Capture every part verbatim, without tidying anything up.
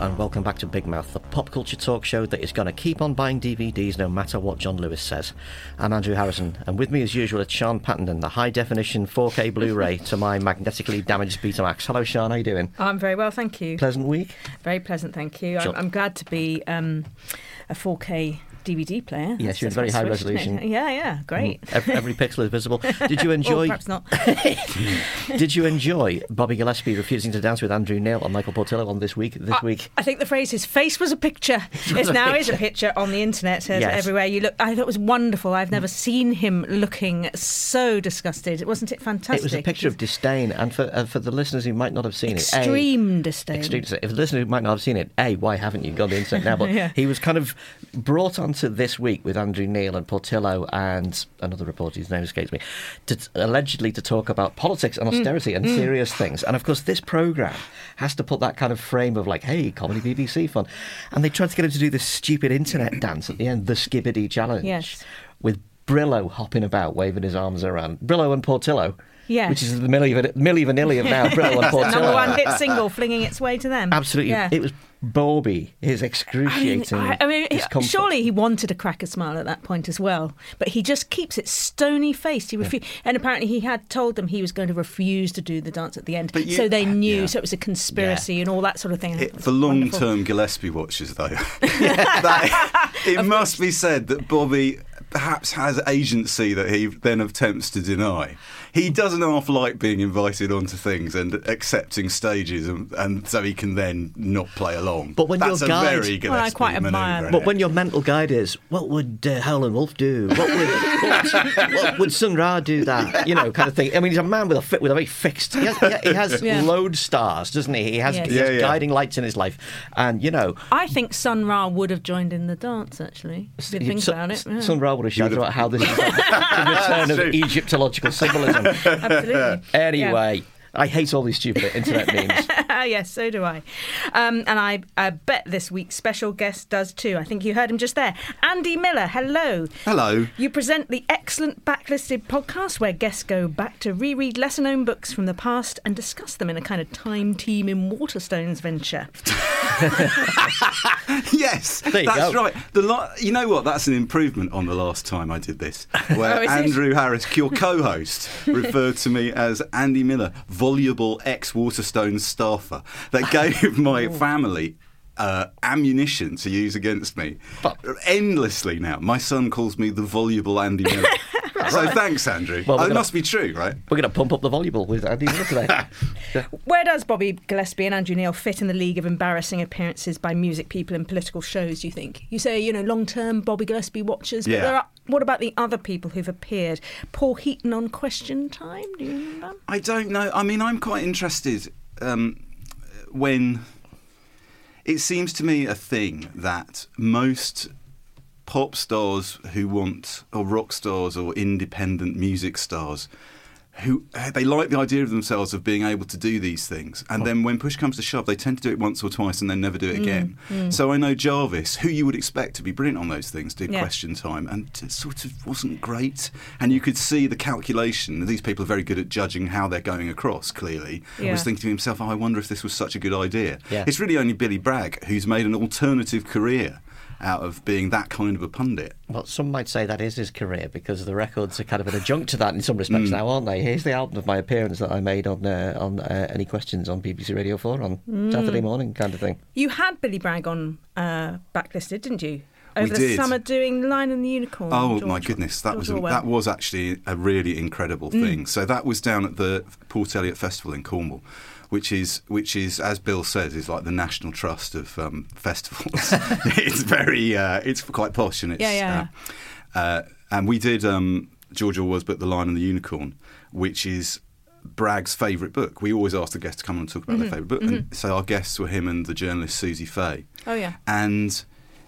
and welcome back to Big Mouth, the pop culture talk show that is going to keep on buying D V Ds no matter what John Lewis says. I'm Andrew Harrison, and with me as usual is Sean Pattenden, the high-definition four K Blu-ray to my magnetically damaged Betamax. Hello, Sean, how you doing? I'm very well, thank you. Pleasant week? Very pleasant, thank you. I'm, I'm glad to be um, a four K D V D player. Yes, you're in very high resolution. Yeah, yeah, great. Mm, every, every pixel is visible. Did you enjoy... oh, perhaps not. Did you enjoy Bobby Gillespie refusing to dance with Andrew Neil and Michael Portillo on This Week? This I, week, I think the phrase "his face was a picture" it now is a picture on the internet. Says Yes. everywhere you look. I thought it was wonderful. I've never seen him looking so disgusted. Wasn't it fantastic? it was a picture of disdain, and for uh, for the listeners who might not have seen extreme it, extreme disdain. Extreme disdain. If the listener who might not have seen it, A, why haven't you gone to the internet now? But Yeah. he was kind of brought onto This Week with Andrew Neil and Portillo and another reporter whose name escapes me, to, allegedly to talk about politics and austerity mm. and mm. serious things. And of course, this programme has to put that kind of frame of like, hey, comedy B B C fun. And they tried to get him to do this stupid internet dance at the end, the Skibbity Challenge, yes. with Brillo hopping about, waving his arms around. Brillo and Portillo. Yes. Which is the Milli Van- Milli Vanilli of now, Brillo and Portillo. Number one hit single flinging its way to them. Absolutely. Yeah. It was Bobby, his excruciating I mean, I, I mean discomfort. surely he wanted a cracker smile at that point as well, but he just keeps it stony-faced. He refu- yeah. And apparently he had told them he was going to refuse to do the dance at the end, you, so they knew, yeah. so it was a conspiracy yeah. and all that sort of thing. It, for long-term Gillespie watchers, though, that, it must be said that Bobby perhaps has agency that he then attempts to deny. He doesn't half like being invited onto things and accepting stages, and, and so he can then not play along. But when That's your a guide, very Gillespie well, I quite admire But when your mental guide is, what would uh, Howlin' Wolf do? What would what, what would Sun Ra do that? You know, kind of thing. I mean, he's a man with a fit with a very fixed. He has, he has yeah. lodestars, doesn't he? He has, yes. he has yeah, yeah. guiding lights in his life, and you know. I think Sun Ra would have joined in the dance. Actually, if you think Sun, about it, yeah. Sun Ra would have shouted about how this is like the return of Egyptological symbolism. Absolutely. Anyway, yeah. I hate all these stupid internet memes. Yes, so do I. Um, and I, I bet this week's special guest does too. I think you heard him just there. Andy Miller, hello. Hello. You present the excellent Backlisted podcast where guests go back to reread lesser-known books from the past and discuss them in a kind of time team in Waterstones venture. Yes, there you that's go. right. The lo- you know what? That's an improvement on the last time I did this, where Oh, is it? Andrew Harris, your co-host, referred to me as Andy Miller, voluble ex-Waterstones staffer, that gave my family uh, ammunition to use against me But- endlessly now. My son calls me the voluble Andy Miller. So thanks, Andrew. Well, oh, we're it gonna- must be true, right? We're going to pump up the voluble with Andy Miller today. Yeah. Where does Bobby Gillespie and Andrew Neil fit in the league of embarrassing appearances by music people in political shows, do you think? You say, you know, long-term Bobby Gillespie watchers, but Yeah. there are, what about the other people who've appeared? Paul Heaton on Question Time, do you remember? I don't know. I mean, I'm quite interested um, when it seems to me a thing that most pop stars who want, or rock stars or independent music stars, who they like the idea of themselves of being able to do these things, and then when push comes to shove they tend to do it once or twice and then never do it again. Mm, mm. So I know Jarvis, who you would expect to be brilliant on those things, did Yeah. Question Time, and it sort of wasn't great, and you could see the calculation. These people are very good at judging how they're going across, clearly. I Yeah. was thinking to himself, oh, I wonder if this was such a good idea. Yeah. It's really only Billy Bragg who's made an alternative career out of being that kind of a pundit. Well, some might say that is his career because the records are kind of an adjunct to that in some respects Mm. now, aren't they? Here's the album of my appearance that I made on uh, on uh, Any Questions on B B C Radio four on Mm. Saturday morning kind of thing. You had Billy Bragg on uh, Backlisted, didn't you? We Over the did. summer doing Lion and the Unicorn. Oh George, my goodness, that George was a, Orwell. that was actually a really incredible thing. So that was down at the Port Eliot Festival in Cornwall, which is which is as Bill says is like the National Trust of um, festivals. It's very uh, it's quite posh and it's Yeah, yeah. Uh, uh, and we did um, George Orwell's book The Lion and the Unicorn, which is Bragg's favourite book. We always ask the guests to come on and talk about Mm-hmm. their favourite book, Mm-hmm. and so our guests were him and the journalist Susie Fay. Oh, yeah. And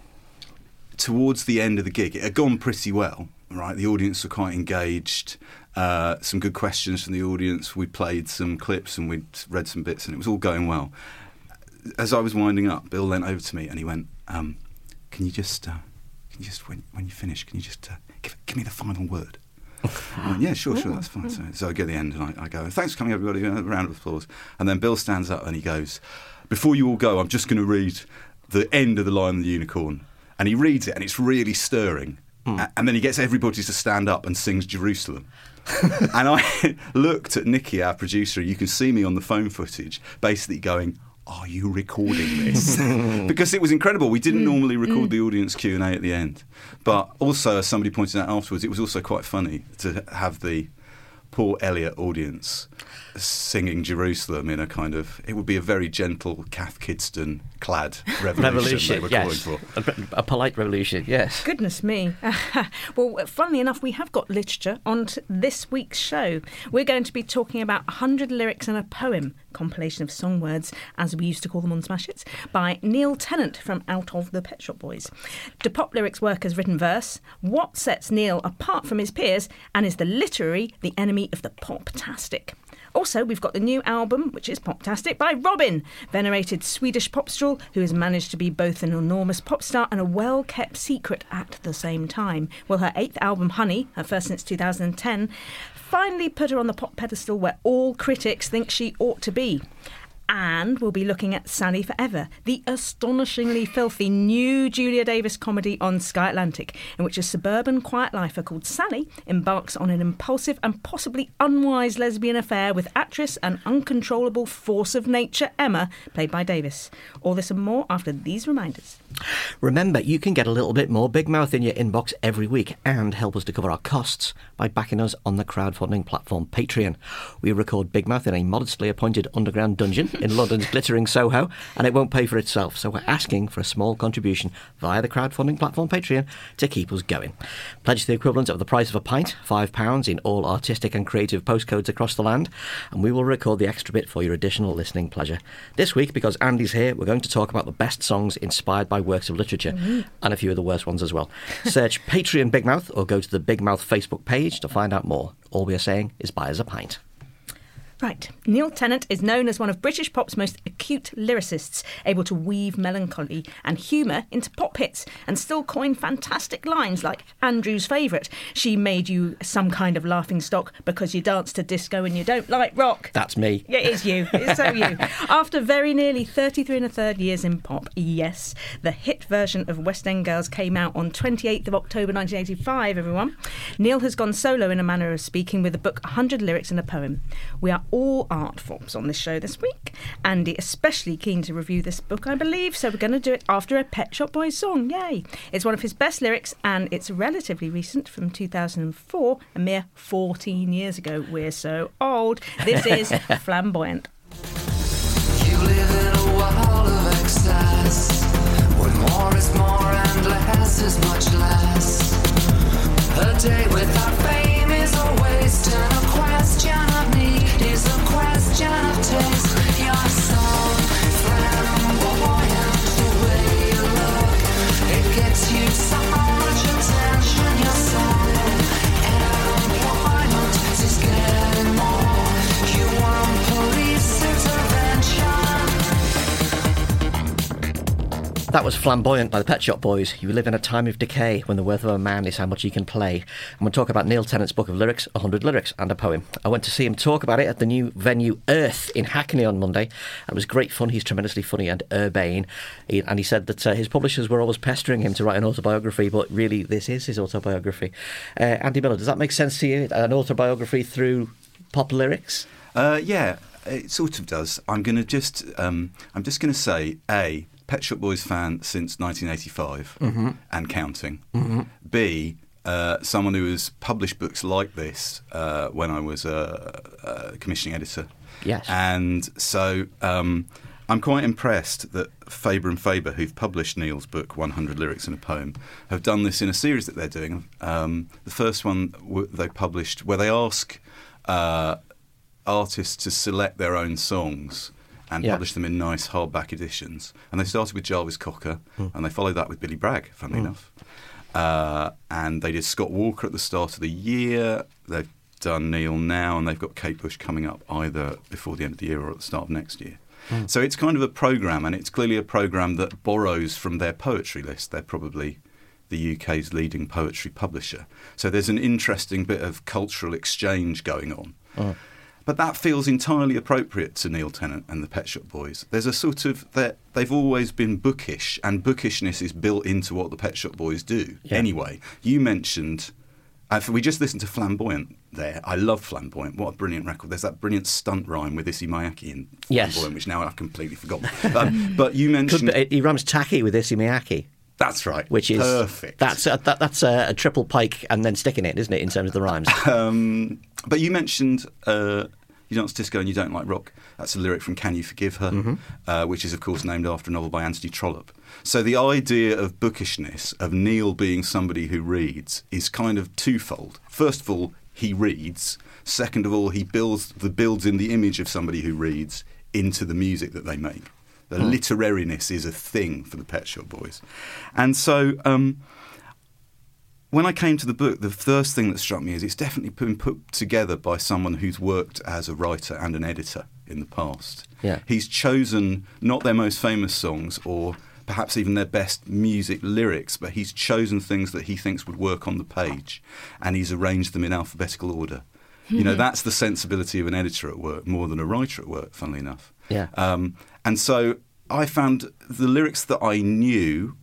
towards the end of the gig, it had gone pretty well, right? The audience were quite engaged. Uh, some good questions from the audience. We played some clips and we'd read some bits, and it was all going well. As I was winding up, Bill leant over to me and he went, um, "Can you just, uh, can you just when when you finish, can you just uh, give give me the final word?" I went, yeah, sure, sure, that's fine. So, so I get to the end and I, I go, thanks for coming, everybody, a round of applause. And then Bill stands up and he goes, before you all go, I'm just going to read the end of The Lion and the Unicorn. And he reads it and it's really stirring. Mm. And then he gets everybody to stand up and sings Jerusalem. And I looked at Nikki, our producer, you can see me on the phone footage, basically going, are you recording this? Because it was incredible. We didn't mm. normally record mm. the audience Q and A at the end. But also, as somebody pointed out afterwards, it was also quite funny to have the Paul Elliott audience singing Jerusalem in a kind of, it would be a very gentle Cath Kidston clad revolution, revolution they were yes. calling for. A, a polite revolution, yes. Goodness me. Well, funnily enough, we have got literature on t- this week's show. We're going to be talking about one hundred Lyrics and a Poem, compilation of song words, as we used to call them on Smash Hits, by Neil Tennant from Out of the Pet Shop Boys. Do pop lyrics work as written verse? What sets Neil apart from his peers? And is the literary the enemy of the pop-tastic? Also, we've got the new album, which is Poptastic, by Robyn, venerated Swedish popstrel who has managed to be both an enormous pop star and a well-kept secret at the same time. Well, her eighth album, Honey, her first since two thousand ten, finally put her on the pop pedestal where all critics think she ought to be. And we'll be looking at Sally Forever, the astonishingly filthy new Julia Davis comedy on Sky Atlantic, in which a suburban quiet lifer called Sally embarks on an impulsive and possibly unwise lesbian affair with actress and uncontrollable force of nature Emma, played by Davis. All this and more after these reminders. Remember, you can get a little bit more Big Mouth in your inbox every week and help us to cover our costs by backing us on the crowdfunding platform Patreon. We record Big Mouth in a modestly appointed underground dungeon in London's glittering Soho, and it won't pay for itself, so we're asking for a small contribution via the crowdfunding platform Patreon to keep us going. Pledge the equivalent of the price of a pint, five pounds in all artistic and creative postcodes across the land, and we will record the extra bit for your additional listening pleasure. This week, because Andy's here, we're going to talk about the best songs inspired by works of literature, mm-hmm. and a few of the worst ones as well. Search Patreon Big Mouth or go to the Big Mouth Facebook page to find out more. All we are saying is buy us a pint. Right. Neil Tennant is known as one of British pop's most acute lyricists, able to weave melancholy and humour into pop hits and still coin fantastic lines like Andrew's favourite, she made you some kind of laughing stock because you dance to disco and you don't like rock. That's me. Yeah, it is you. It's so you. After very nearly thirty-three and a third years in pop, yes, the hit version of West End Girls came out on twenty-eighth of October nineteen eighty-five, everyone. Neil has gone solo in a manner of speaking with the book one hundred Lyrics and a Poem. We are all art forms on this show this week. Andy especially keen to review this book, I believe, so we're going to do it after a Pet Shop Boys song. Yay! It's one of his best lyrics and it's relatively recent, from two thousand four, a mere fourteen years ago. We're so old. This is Flamboyant. You live in a world of excess, where more is more and less is much less. A day without fame is a waste, and a question of need is a question of taste. Your song, flamboyant, the way you look, it gets you so much attention. Your song, employment is getting more. You want police intervention. That was Flamboyant by the Pet Shop Boys. You live in a time of decay when the worth of a man is how much he can play. And we'll talk about Neil Tennant's book of lyrics, one hundred Lyrics and a Poem. I went to see him talk about it at the new venue Earth in Hackney on Monday. It was great fun. He's tremendously funny and urbane. He, and he said that uh, his publishers were always pestering him to write an autobiography, but really this is his autobiography. Uh, Andy Miller, does that make sense to you? An autobiography through pop lyrics? Uh, yeah, it sort of does. I'm going to just, um, I'm just going to say, A, Pet Shop Boys fan since nineteen eighty-five mm-hmm. and counting. Mm-hmm. B, uh, someone who has published books like this uh, when I was a, a commissioning editor. Yes. And so um, I'm quite impressed that Faber and Faber, who've published Neil's book, one hundred Lyrics and a Poem, have done this in a series that they're doing. Um, the first one w- they published where they ask uh, artists to select their own songs and yeah. publish them in nice hardback editions. And they started with Jarvis Cocker, mm. and they followed that with Billy Bragg, funnily mm. enough. Uh, and they did Scott Walker at the start of the year. They've done Neil now, and they've got Kate Bush coming up either before the end of the year or at the start of next year. Mm. So it's kind of a programme, and it's clearly a programme that borrows from their poetry list. They're probably the U K's leading poetry publisher. So there's an interesting bit of cultural exchange going on. Oh. But that feels entirely appropriate to Neil Tennant and the Pet Shop Boys. There's a sort of, they've always been bookish, and bookishness is built into what the Pet Shop Boys do. Yeah. Anyway, you mentioned, uh, we just listened to Flamboyant there. I love Flamboyant. What a brilliant record. There's that brilliant stunt rhyme with Issey Miyake in Flamboyant, yes. which now I've completely forgotten. um, but you mentioned... Could, he rhymes tacky with Issey Miyake. That's right. Which is perfect. That's a, that, that's a, a triple pike and then sticking it, isn't it, in terms of the rhymes? um, but you mentioned uh, you dance disco and you don't like rock. That's a lyric from Can You Forgive Her, mm-hmm. uh, which is, of course, named after a novel by Anthony Trollope. So the idea of bookishness, of Neil being somebody who reads, is kind of twofold. First of all, he reads. Second of all, he builds the builds in the image of somebody who reads into the music that they make. The hmm. literariness is a thing for the Pet Shop Boys. And so um, when I came to the book, the first thing that struck me is it's definitely been put together by someone who's worked as a writer and an editor in the past. Yeah. He's chosen not their most famous songs or perhaps even their best music lyrics, but he's chosen things that he thinks would work on the page, and he's arranged them in alphabetical order. Mm-hmm. You know, that's the sensibility of an editor at work more than a writer at work, funnily enough. Yeah. Um, and so I found the lyrics that I knew,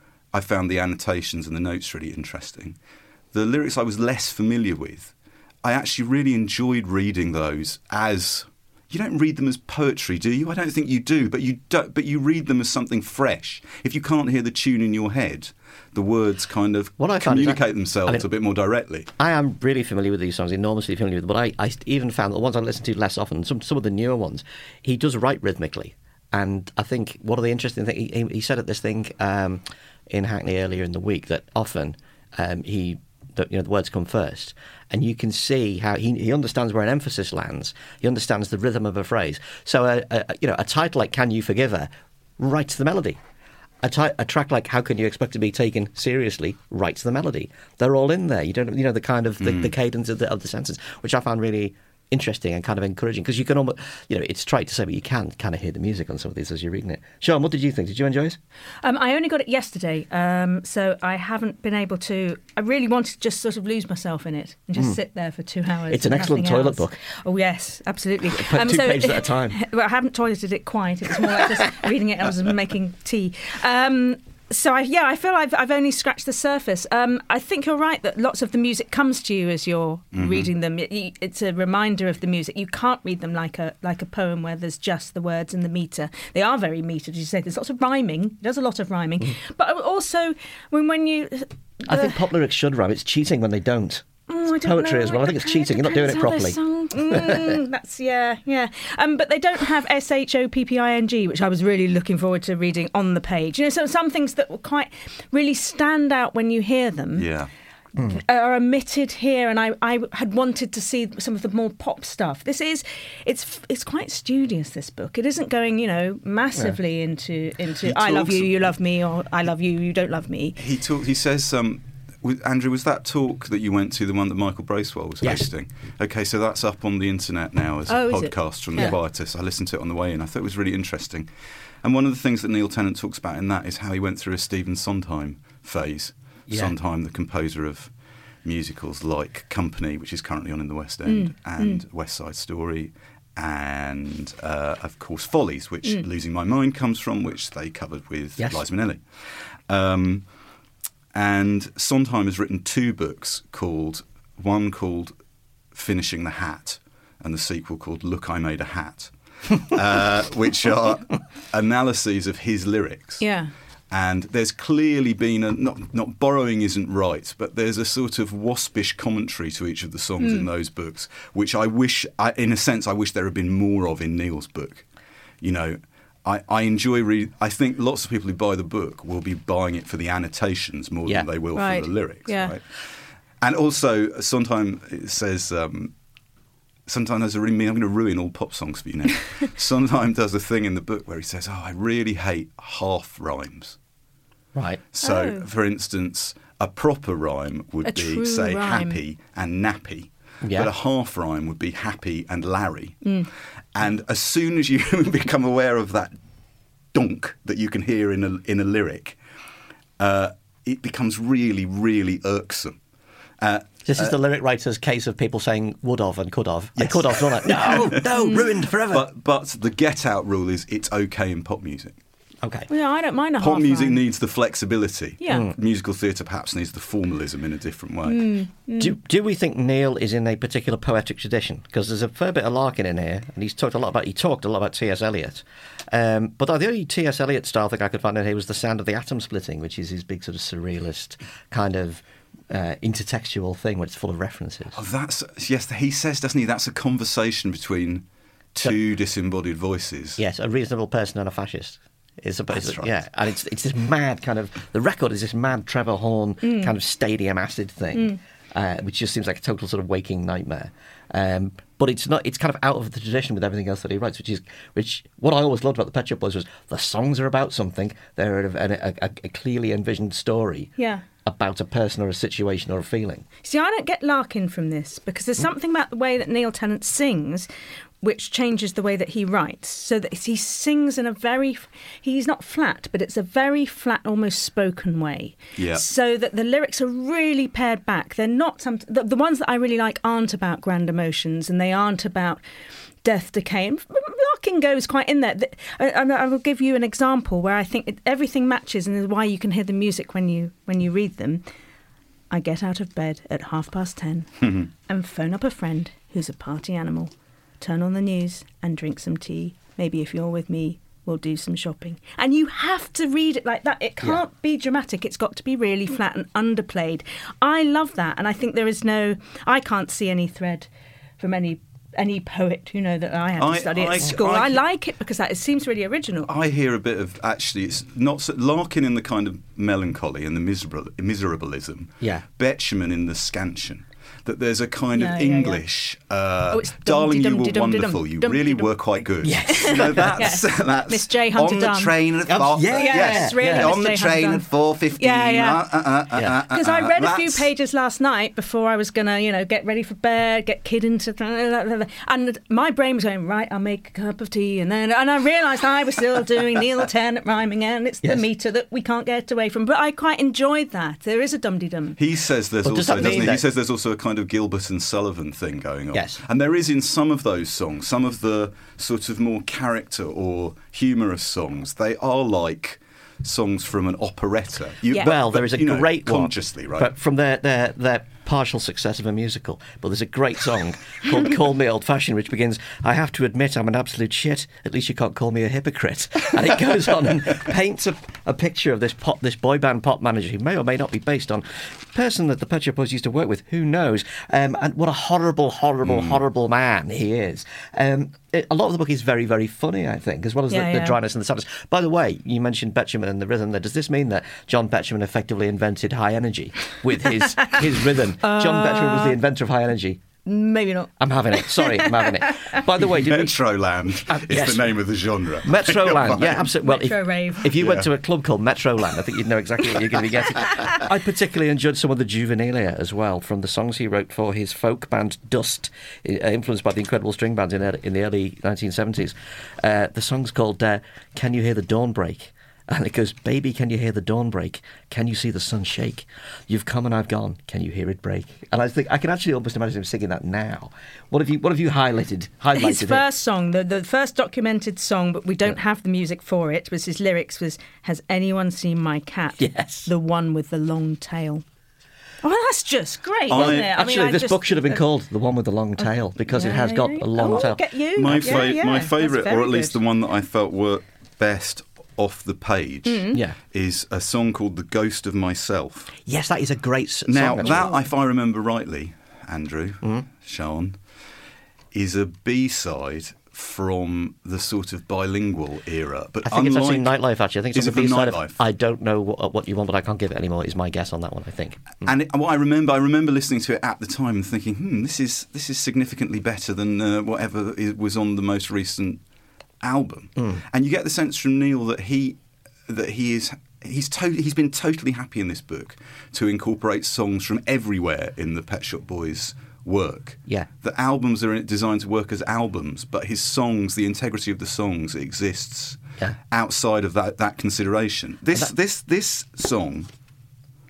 I found the annotations and the notes really interesting. The lyrics I was less familiar with, I actually really enjoyed reading those as... You don't read them as poetry, do you? I don't think you do, but you don't, but you read them as something fresh. If you can't hear the tune in your head, the words kind of communicate that, themselves I mean, a bit more directly. I am really familiar with these songs, enormously familiar with them, but I, I even found the ones I listen to less often, some some of the newer ones, he does write rhythmically. And I think one of the interesting things, he, he said at this thing um, in Hackney earlier in the week that often um, he... The, you know, the words come first, and you can see how he, he understands where an emphasis lands. He understands the rhythm of a phrase. So, a, a, you know, a title like "Can You Forgive Her" writes the melody. A, ti- a track like "How Can You Expect to Be Taken Seriously" writes the melody. They're all in there. You don't, you know, the kind of the, mm. the cadence of the, of the sentence, which I found really interesting and kind of encouraging, because you can almost, you know, it's trite to say, but you can kind of hear the music on some of these as you're reading it. Sean, what did you think? Did you enjoy it? Um, I only got it yesterday, um, so I haven't been able to. I really wanted to just sort of lose myself in it and just mm. sit there for two hours. It's an excellent toilet else. book. Oh yes, absolutely. Um, two so, pages at a time. Well, I haven't toileted it quite. It was more like just reading it. I was making tea. Um, So, I, yeah, I feel I've, I've only scratched the surface. Um, I think you're right that lots of the music comes to you as you're mm-hmm. reading them. It, it's a reminder of the music. You can't read them like a like a poem where there's just the words and the metre. They are very metered, as you say. There's lots of rhyming. There's a lot of rhyming. Mm. But also, when, when you... The, I think pop lyrics should rhyme. It's cheating when they don't. Oh, I don't poetry know. as well. I think it's cheating. You're not doing it properly. mm, that's yeah, yeah. Um, but they don't have S H O P P I N G, which I was really looking forward to reading on the page. You know, so some things that will quite really stand out when you hear them. Yeah. Mm. Are omitted here, and I, I had wanted to see some of the more pop stuff. This is, it's it's quite studious, this book. It isn't going, you know, massively yeah. into into I love you, you love me, or I love you, you don't love me. He talk, He says. Um, Andrew, was that talk that you went to the one that Michael Bracewell was yes. hosting? Okay, so that's up on the internet now as oh, a podcast from yeah. The Quietus. I listened to it on the way in. I thought it was really interesting. And one of the things that Neil Tennant talks about in that is how he went through a Stephen Sondheim phase. Yeah. Sondheim, the composer of musicals like Company, which is currently on in the West End, mm. and mm. West Side Story, and, uh, of course, Follies, which mm. Losing My Mind comes from, which they covered with yes. Liza Minnelli. Um And Sondheim has written two books, called one called Finishing the Hat and the sequel called Look, I Made a Hat, uh, which are analyses of his lyrics. Yeah. And there's clearly been a, not, not borrowing isn't right, but there's a sort of waspish commentary to each of the songs mm. in those books, which I wish, I, in a sense, I wish there had been more of in Neil's book. You know, I, I enjoy reading. I think lots of people who buy the book will be buying it for the annotations more yeah. than they will right. for the lyrics. Yeah. Right? And also, sometimes it says, um, sometimes there's a really mean, I'm going to ruin all pop songs for you now. Sometimes does a thing in the book where he says, oh, I really hate half rhymes. Right. So, oh. for instance, a proper rhyme would a be, say, rhyme. happy and nappy. Yeah. But a half rhyme would be happy and Larry. Mm. And as soon as you become aware of that donk that you can hear in a in a lyric, uh, it becomes really, really irksome. Uh, This is uh, the lyric writer's case of people saying would have and could have. Yes. And could have, not like, no, no, ruined forever. But, but the get-out rule is it's okay in pop music. Okay. Yeah, I don't mind a Pop half music line. needs the flexibility. Yeah. Mm. Musical theatre perhaps needs the formalism in a different way. Mm, mm. Do, do we think Neil is in a particular poetic tradition? Because there's a fair bit of Larkin in here, and he's talked a lot about he talked a lot about T S. Eliot. Um, but the only T S. Eliot style thing I could find in here was the sound of the atom splitting, which is his big sort of surrealist kind of uh, intertextual thing, where it's full of references. Oh, that's yes. He says, doesn't he? That's a conversation between two so, disembodied voices. Yes, a reasonable person and a fascist. It's about, That's right. Yeah, and it's it's this mad kind of the record is this mad Trevor Horn Mm. kind of stadium acid thing, Mm. uh, which just seems like a total sort of waking nightmare. Um, but it's not. It's kind of out of the tradition with everything else that he writes, which is which. What I always loved about the Pet Shop Boys was the songs are about something. They're a, a, a, a clearly envisioned story. Yeah. About a person or a situation or a feeling. See, I don't get Larkin from this because there's something about the way that Neil Tennant sings which changes the way that he writes. So that he sings in a very... He's not flat, but it's a very flat, almost spoken way. Yeah. So that the lyrics are really pared back. They're not... Some, the, the ones that I really like aren't about grand emotions and they aren't about death, decay. And Larkin goes quite in there. I, I will give you an example where I think it, everything matches and is why you can hear the music when you when you read them. I get out of bed at half past ten and phone up a friend who's a party animal. Turn on the news and drink some tea. Maybe if you're with me, we'll do some shopping. And you have to read it like that. It can't yeah. be dramatic. It's got to be really flat and underplayed. I love that. And I think there is no... I can't see any thread from any any poet, you know, that I had to I, study I, at school. I, I like it because that it seems really original. I hear a bit of... Actually, it's not... So, Larkin in the kind of melancholy and the miserable, miserableism. Yeah. Betjeman in the scansion. That there's a kind yeah, of yeah, English, yeah. Uh, oh, it's darling, you were dum-de-dum-de-dum, wonderful. You dum-de-dum. really were quite good. Yes. You know, that's, yeah. that's Miss J. Hunter on the Dunn. train at Um, four. yeah, yes, yeah, it's really yeah. Miss on the J. train Hunter at four fifteen. Yeah, yeah. Uh, uh, uh, Yeah. uh, Because uh, I read a few that's- pages last night before I was going to, you know, get ready for bed, get kid into... And my brain was going, right, I'll make a cup of tea. And then and I realised I was still doing Neil Tennant rhyming and it's Yes. the meter that we can't get away from. But I quite enjoyed that. There is a dum-de-dum. He says there's Well, does also, that doesn't mean he? He that- says there's also a kind of Gilbert and Sullivan thing going on. Yes. And there is in some of those songs, some of the sort of more character or humorous songs, they are like songs from an operetta. You, Yeah. Well, there is a you know, great one, consciously, right? but from their, their, their partial success of a musical. But there's a great song called Call Me Old Fashioned, which begins, I have to admit I'm an absolute shit. At least you can't call me a hypocrite. And it goes on and paints a, a picture of this pop, this boy band pop manager who may or may not be based on a person that the Pet Shop Boys used to work with. Who knows? Um, and what a horrible, horrible, mm. horrible man he is. Um, it, a lot of the book is very, very funny, I think, as well as yeah, the, yeah. the dryness and the sadness. By the way, you mentioned Betjeman and the rhythm there. Does this mean that John Betjeman effectively invented high energy with his, his rhythm? Uh, John Betjeman was the inventor of high energy. Maybe not. I'm having it. Sorry, I'm having it. By the way, did Metroland Uh, is yes. the name of the genre. Metroland, yeah, absolutely. Well, Metro if, rave. if you Yeah. went to a club called Metroland, I think you'd know exactly what you're going to be getting. I particularly enjoyed some of the juvenilia as well, from the songs he wrote for his folk band Dust, uh, influenced by the incredible string bands in, in the early nineteen seventies. Uh, the song's called uh, Can You Hear the Dawn Break? And it goes, baby, can you hear the dawn break? Can you see the sun shake? You've come and I've gone. Can you hear it break? And I think I can actually almost imagine him singing that now. What have you What have you highlighted? Highlighted His here? first song, the, the first documented song, but we don't yeah. have the music for it, was his lyrics was, has anyone seen my cat? Yes. The one with the long tail. Oh, that's just great, I, isn't it? I Actually, mean, I this just, book should have been called The One with the Long Tail, because yeah, it has got yeah, a long oh, tail. Get you. My, yeah, fa- yeah, my that's favourite, very or at least good. the one that I felt worked best off the page, Mm. Yeah. is a song called The Ghost of Myself. Yes, that is a great s- Now, song. that, actually. if I remember rightly, Andrew, Mm. Sean, is a B-side from the sort of bilingual era. But I think unlike, it's actually Nightlife, actually. I think it's Is on the it from B-side of Nightlife? I Don't Know what, what You Want, But I Can't Give It Anymore, is my guess on that one, I think. Mm. And it, what I remember, I remember listening to it at the time and thinking, hmm, this is this is significantly better than uh, whatever is, was on the most recent album. Mm. And you get the sense from Neil that he that he is he's to, he's been totally happy in this book to incorporate songs from everywhere in the Pet Shop Boys work. Yeah. The albums are designed to work as albums, but his songs, the integrity of the songs exists Yeah. outside of that, that consideration. This that- this this song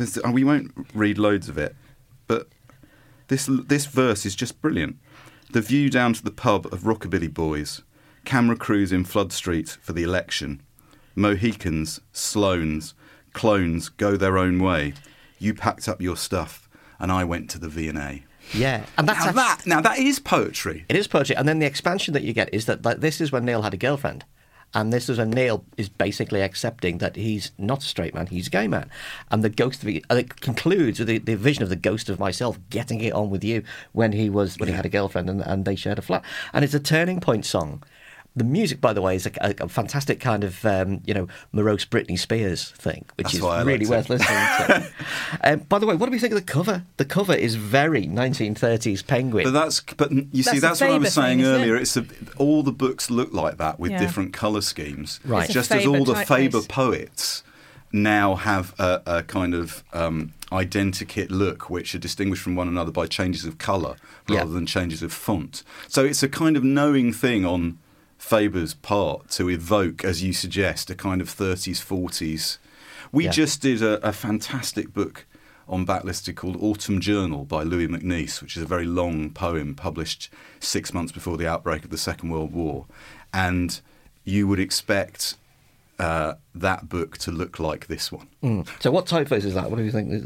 There's, and we won't read loads of it, but this this verse is just brilliant. The view down to the pub of Rockabilly Boys, camera crews in Flood Street for the election, Mohicans, Sloanes, clones go their own way. You packed up your stuff, and I went to the V and A. Yeah, and that's now that now that is poetry. It is poetry, and then the expansion that you get is that like, this is when Neil had a girlfriend, and this is when Neil is basically accepting that he's not a straight man, he's a gay man, and the ghost of it, and it concludes with the, the vision of the ghost of myself getting it on with you when he was when yeah. he had a girlfriend and, and they shared a flat, and it's a turning point song. The music, by the way, is a, a, a fantastic kind of, um, you know, morose Britney Spears thing, which That's is really worth listening to. um, by the way, what do we think of the cover? The cover is very nineteen thirties Penguin. But that's, but you that's see, that's what I was saying thing, earlier. it? It's a, all the books look like that with yeah. different colour schemes, right? Just as all the Faber poets now have a, a kind of um, identikit look, which are distinguished from one another by changes of colour rather yeah. than changes of font. So it's a kind of knowing thing on Faber's part to evoke, as you suggest, a kind of thirties, forties. We yeah. just did a, a fantastic book on Backlisted called Autumn Journal by Louis MacNeice, which is a very long poem published six months before the outbreak of the Second World War. And you would expect uh, that book to look like this one. Mm. So what typeface is that? What do you think?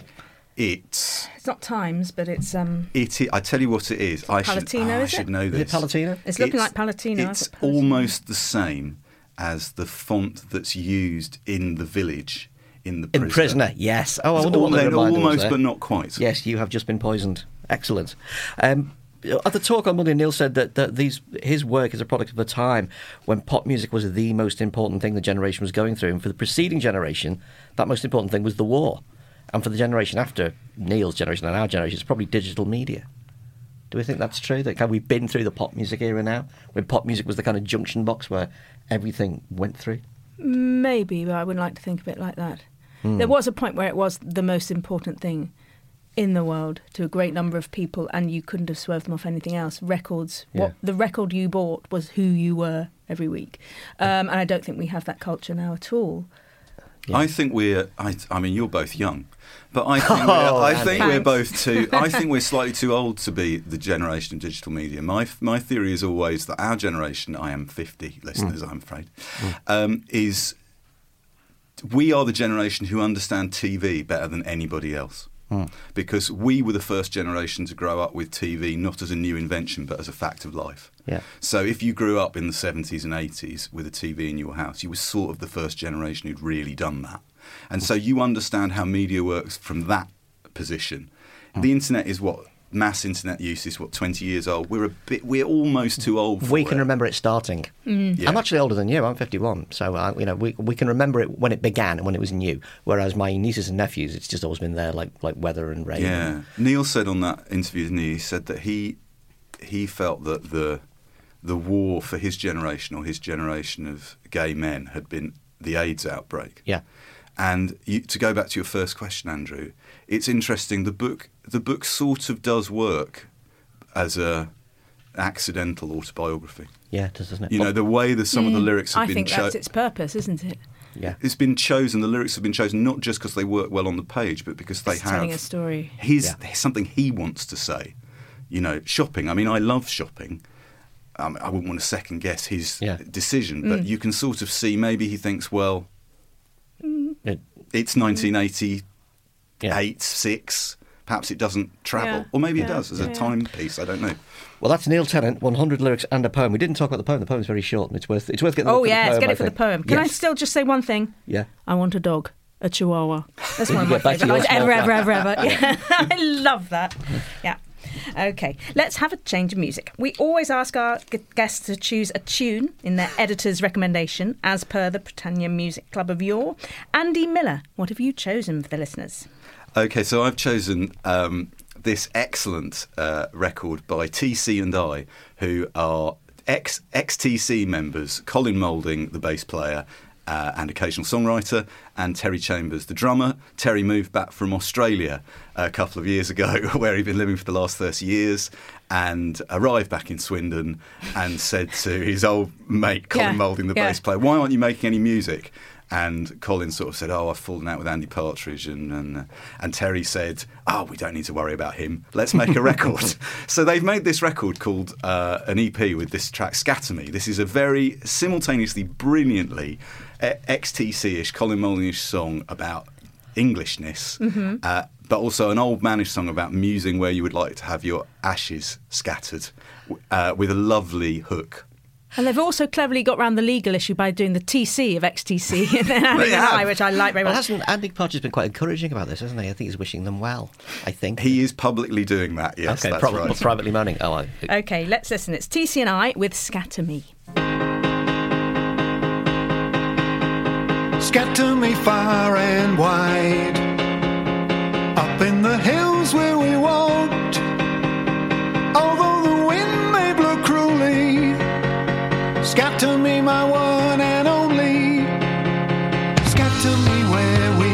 It's it's not Times, but it's um. It is, I tell you what it is. I Palatino, should, oh, I is should it? know this. Is it Palatino? It's looking like Palatino. It's Palatino. almost the same as the font that's used in the village in the Prisoner. In Prisoner, yes. Oh, I wonder all, what the reminder almost, was there. but not quite. Yes, you have just been poisoned. Excellent. Um, at the talk on Monday, Neil said that, that these his work is a product of a time when pop music was the most important thing the generation was going through, and for the preceding generation, that most important thing was the war. And for the generation after Neil's generation and our generation, it's probably digital media. Do we think that's true? That we've been through the pop music era now, when pop music was the kind of junction box where everything went through? Maybe, but I wouldn't like to think of it like that. Mm. There was a point where it was the most important thing in the world to a great number of people, and you couldn't have swerved them off anything else. Records, Yeah. what the record you bought was who you were every week. Um, and I don't think we have that culture now at all. Yeah. I think we're. I, I mean, you're both young, but I think, we're, I think Thanks. we're both too. I think we're slightly too old to be the generation of digital media. My my theory is always that our generation, I am fifty, listeners, mm. I'm afraid, mm. um, is we are the generation who understand T V better than anybody else. Mm. Because we were the first generation to grow up with T V not as a new invention but as a fact of life. Yeah. So if you grew up in the seventies and eighties with a T V in your house, you were sort of the first generation who'd really done that. And so you understand how media works from that position. Mm. The internet is what mass internet use is what twenty years old. We're a bit. We're almost too old for We it. can remember it starting. Mm. Yeah. I'm actually older than you. I'm fifty-one, so uh, you know we we can remember it when it began and when it was new. Whereas my nieces and nephews, it's just always been there, like like weather and rain. Yeah. Neil said on that interview, didn't he? He said that he he felt that the the war for his generation or his generation of gay men had been the AIDS outbreak. Yeah. And you, to go back to your first question, Andrew, it's interesting. The book, the book sort of does work as a accidental autobiography. Yeah, it does, doesn't it? You know, the way that some mm, of the lyrics have I been think chosen. that's its purpose, isn't it? Yeah, it's been chosen. The lyrics have been chosen not just because they work well on the page, but because they it's have telling a story. His Yeah. there's something he wants to say. You know, shopping. I mean, I love shopping. Um, I wouldn't want to second guess his Yeah. decision, but Mm. you can sort of see maybe he thinks, well, It- it's nineteen eighty-eight, yeah. six. Perhaps it doesn't travel, Yeah. or maybe it Yeah. does as Yeah. a timepiece. I don't know. Well, that's Neil Tennant, one hundred lyrics and a poem. We didn't talk about the poem. The poem's very short, and it's worth it's worth getting. Oh the, yeah, the let's poem, get I it for the think. poem. Can I Yes. still just say one thing? Yeah. I want a dog, a Chihuahua. That's one of You my get back to favourite your lines ever, small ever, ever, ever. Yeah, I love that. Yeah. Okay, let's have a change of music. We always ask our g- guests to choose a tune in their editor's recommendation, as per the Britannia Music Club of yore. Andy Miller, what have you chosen for the listeners? Okay, so I've chosen um, this excellent uh, record by T C and I, who are ex ex T C members. Colin Moulding, the bass player, Uh, and occasional songwriter, and Terry Chambers, the drummer. Terry moved back from Australia a couple of years ago, where he'd been living for the last thirty years, and arrived back in Swindon and said to his old mate, Colin Yeah, Moulding, the yeah. bass player, why aren't you making any music? And Colin sort of said, "Oh, I've fallen out with Andy Partridge," and and, uh, and Terry said, "Oh, we don't need to worry about him. Let's make a record." So they've made this record called uh, an E P with this track "Scatter Me." This is a very simultaneously, brilliantly uh, X T C-ish, Colin Molyneux song about Englishness, mm-hmm. uh, but also an old manish song about musing where you would like to have your ashes scattered, uh, with a lovely hook. And they've also cleverly got around the legal issue by doing the T C of X T C and then Andy and I, which I like very well, much. Hasn't Andy Partridge been quite encouraging about this, hasn't he? I think he's wishing them well, I think. He is publicly doing that, yes, okay, that's prob- right. privately moaning. Oh, I... OK, let's listen. It's T C and I with Scatter Me. Scatter me far and wide, up in the hills where we walked, although the wind may blow cruelly. Scatter me, my one and only. Scatter me where we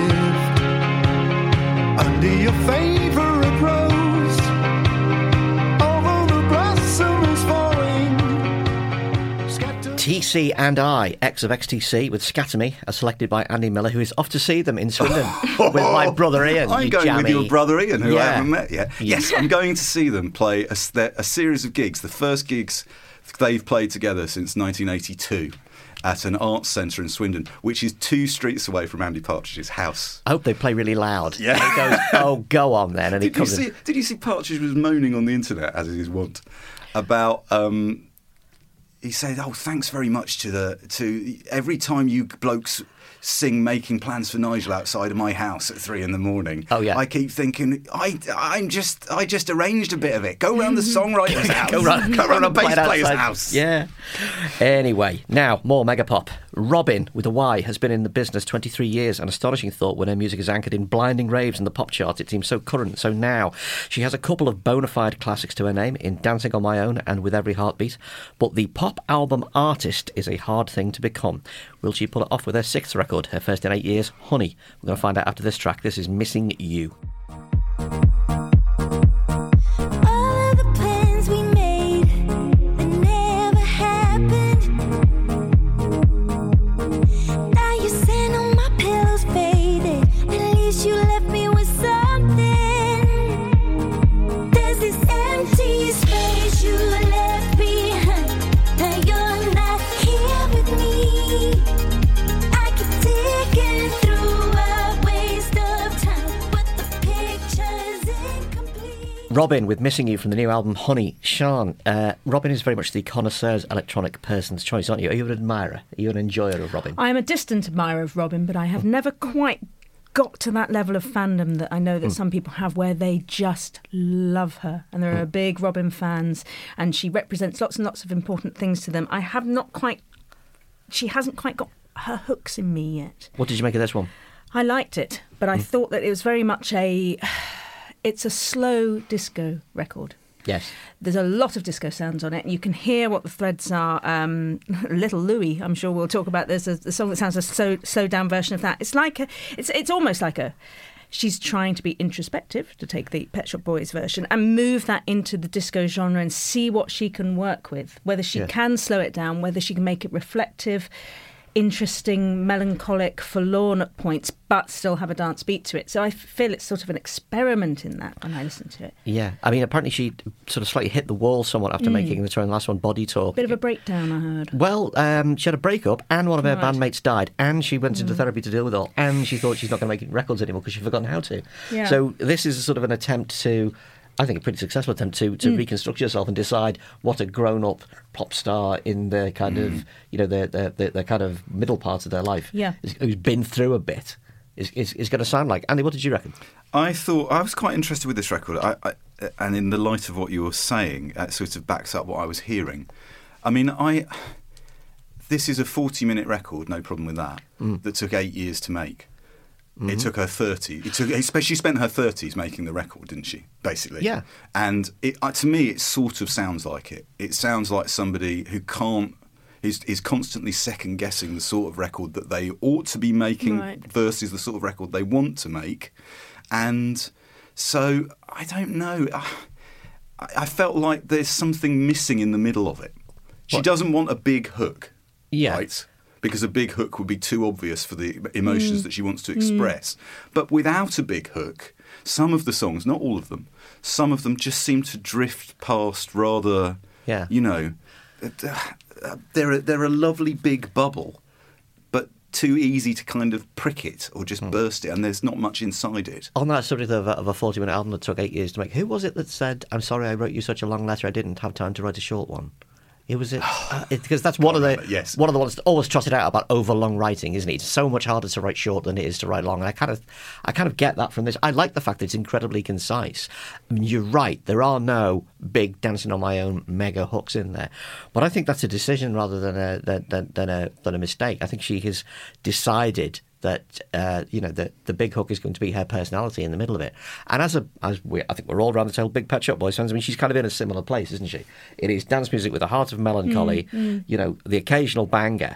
lived, under your favourite rose, although the blossom is falling. Scatter T C and I, ex of X T C, with Scatter Me, as selected by Andy Miller, who is off to see them in Swindon with my brother Ian. I'm you going jammy. with your brother Ian, who Yeah. I haven't met yet. Yes, I'm going to see them play a, a series of gigs. The first gigs they've played together since nineteen eighty-two at an arts centre in Swindon, which is two streets away from Andy Partridge's house. I hope they play really loud. Yeah. And he goes, "Oh, go on then," and he Did you comes see? in. Did you see Partridge was moaning on the internet, as is his wont, about? Um, he said, "Oh, thanks very much to the to every time you blokes sing Making Plans for Nigel outside of my house at three in the morning. Oh, yeah. I keep thinking, I, I'm just, I just arranged a bit of it. Go round the songwriter's house. Go round, Go round the bass play it player's outside. house. Yeah. Anyway, now more Megapop. Robin, with a Y, has been in the business twenty-three years. An astonishing thought when her music is anchored in blinding raves in the pop charts. It seems so current, so now. She has a couple of bona fide classics to her name in Dancing on My Own and With Every Heartbeat. But the pop album artist is a hard thing to become. Will she pull it off with her sixth record, her first in eight years? Honey. We're going to find out after this track. This is Missing You. Robin with Missing You from the new album Honey. Sian, uh, Robin is very much the connoisseur's electronic person's choice, aren't you? Are you an admirer? Are you an enjoyer of Robin? I am a distant admirer of Robin, but I have never quite got to that level of fandom that I know that mm. some people have, where they just love her and there are mm. big Robin fans and she represents lots and lots of important things to them. I have not quite, she hasn't quite got her hooks in me yet. What did you make of this one? I liked it, but I mm. thought that it was very much a... It's a slow disco record. Yes. There's a lot of disco sounds on it. You can hear what the threads are. Um, Little Louie, I'm sure we'll talk about. There's a, a song that sounds a slow, slow down version of that. It's like a, it's it's almost like a, she's trying to be introspective, to take the Pet Shop Boys version, and move that into the disco genre and see what she can work with, whether she yeah. can slow it down, whether she can make it reflective, interesting, melancholic, forlorn at points, but still have a dance beat to it. So I feel it's sort of an experiment in that when I listen to it. Yeah, I mean, apparently she sort of slightly hit the wall somewhat after mm. making the last one, Body Talk. Bit of a breakdown, I heard. Well, um, she had a breakup, and one of her right. bandmates died, and she went into mm. therapy to deal with it all, and she thought she's not going to make records anymore because she'd forgotten how to. Yeah. So this is a sort of an attempt to... I think a pretty successful attempt to, to mm. reconstruct yourself and decide what a grown-up pop star in the kind mm. of, you know, the, the, the, the kind of middle part of their life, yeah. is, who's been through a bit, is, is, is going to sound like. Andy, what did you reckon? I thought, I was quite interested with this record, I, I, and in the light of what you were saying, it sort of backs up what I was hearing. I mean, I this is a forty-minute record, no problem with that, mm. that took eight years to make. Mm-hmm. It took her thirty. It took. She spent her thirties making the record, didn't she? Basically, yeah. And it, uh, to me, it sort of sounds like it. It sounds like somebody who can't is is constantly second guessing the sort of record that they ought to be making right. versus the sort of record they want to make. And so I don't know. I, I felt like there's something missing in the middle of it. She what? doesn't want a big hook, yeah. right? because a big hook would be too obvious for the emotions mm. that she wants to express. Mm. But without a big hook, some of the songs, not all of them, some of them just seem to drift past rather, yeah. you know, they're a, they're a lovely big bubble, but too easy to kind of prick it or just mm. burst it, and there's not much inside it. On that subject of a, of a forty-minute album that took eight years to make, who was it that said, "I'm sorry I wrote you such a long letter, I didn't have time to write a short one"? It was it because uh, that's one of the yes. one of the ones that always trotted out about over long writing, isn't it? It's so much harder to write short than it is to write long. And I kind of, I kind of get that from this. I like the fact that it's incredibly concise. I mean, you're right. There are no big dancing on my own mega hooks in there, but I think that's a decision rather than a than, than, than a than a mistake. I think she has decided that uh, you know the the big hook is going to be her personality in the middle of it. And as a as we, I think we're all around the table big Pet Shop Boys fans. I mean, she's kind of in a similar place, isn't she? It is dance music with a heart of melancholy. Mm, mm. You know, the occasional banger.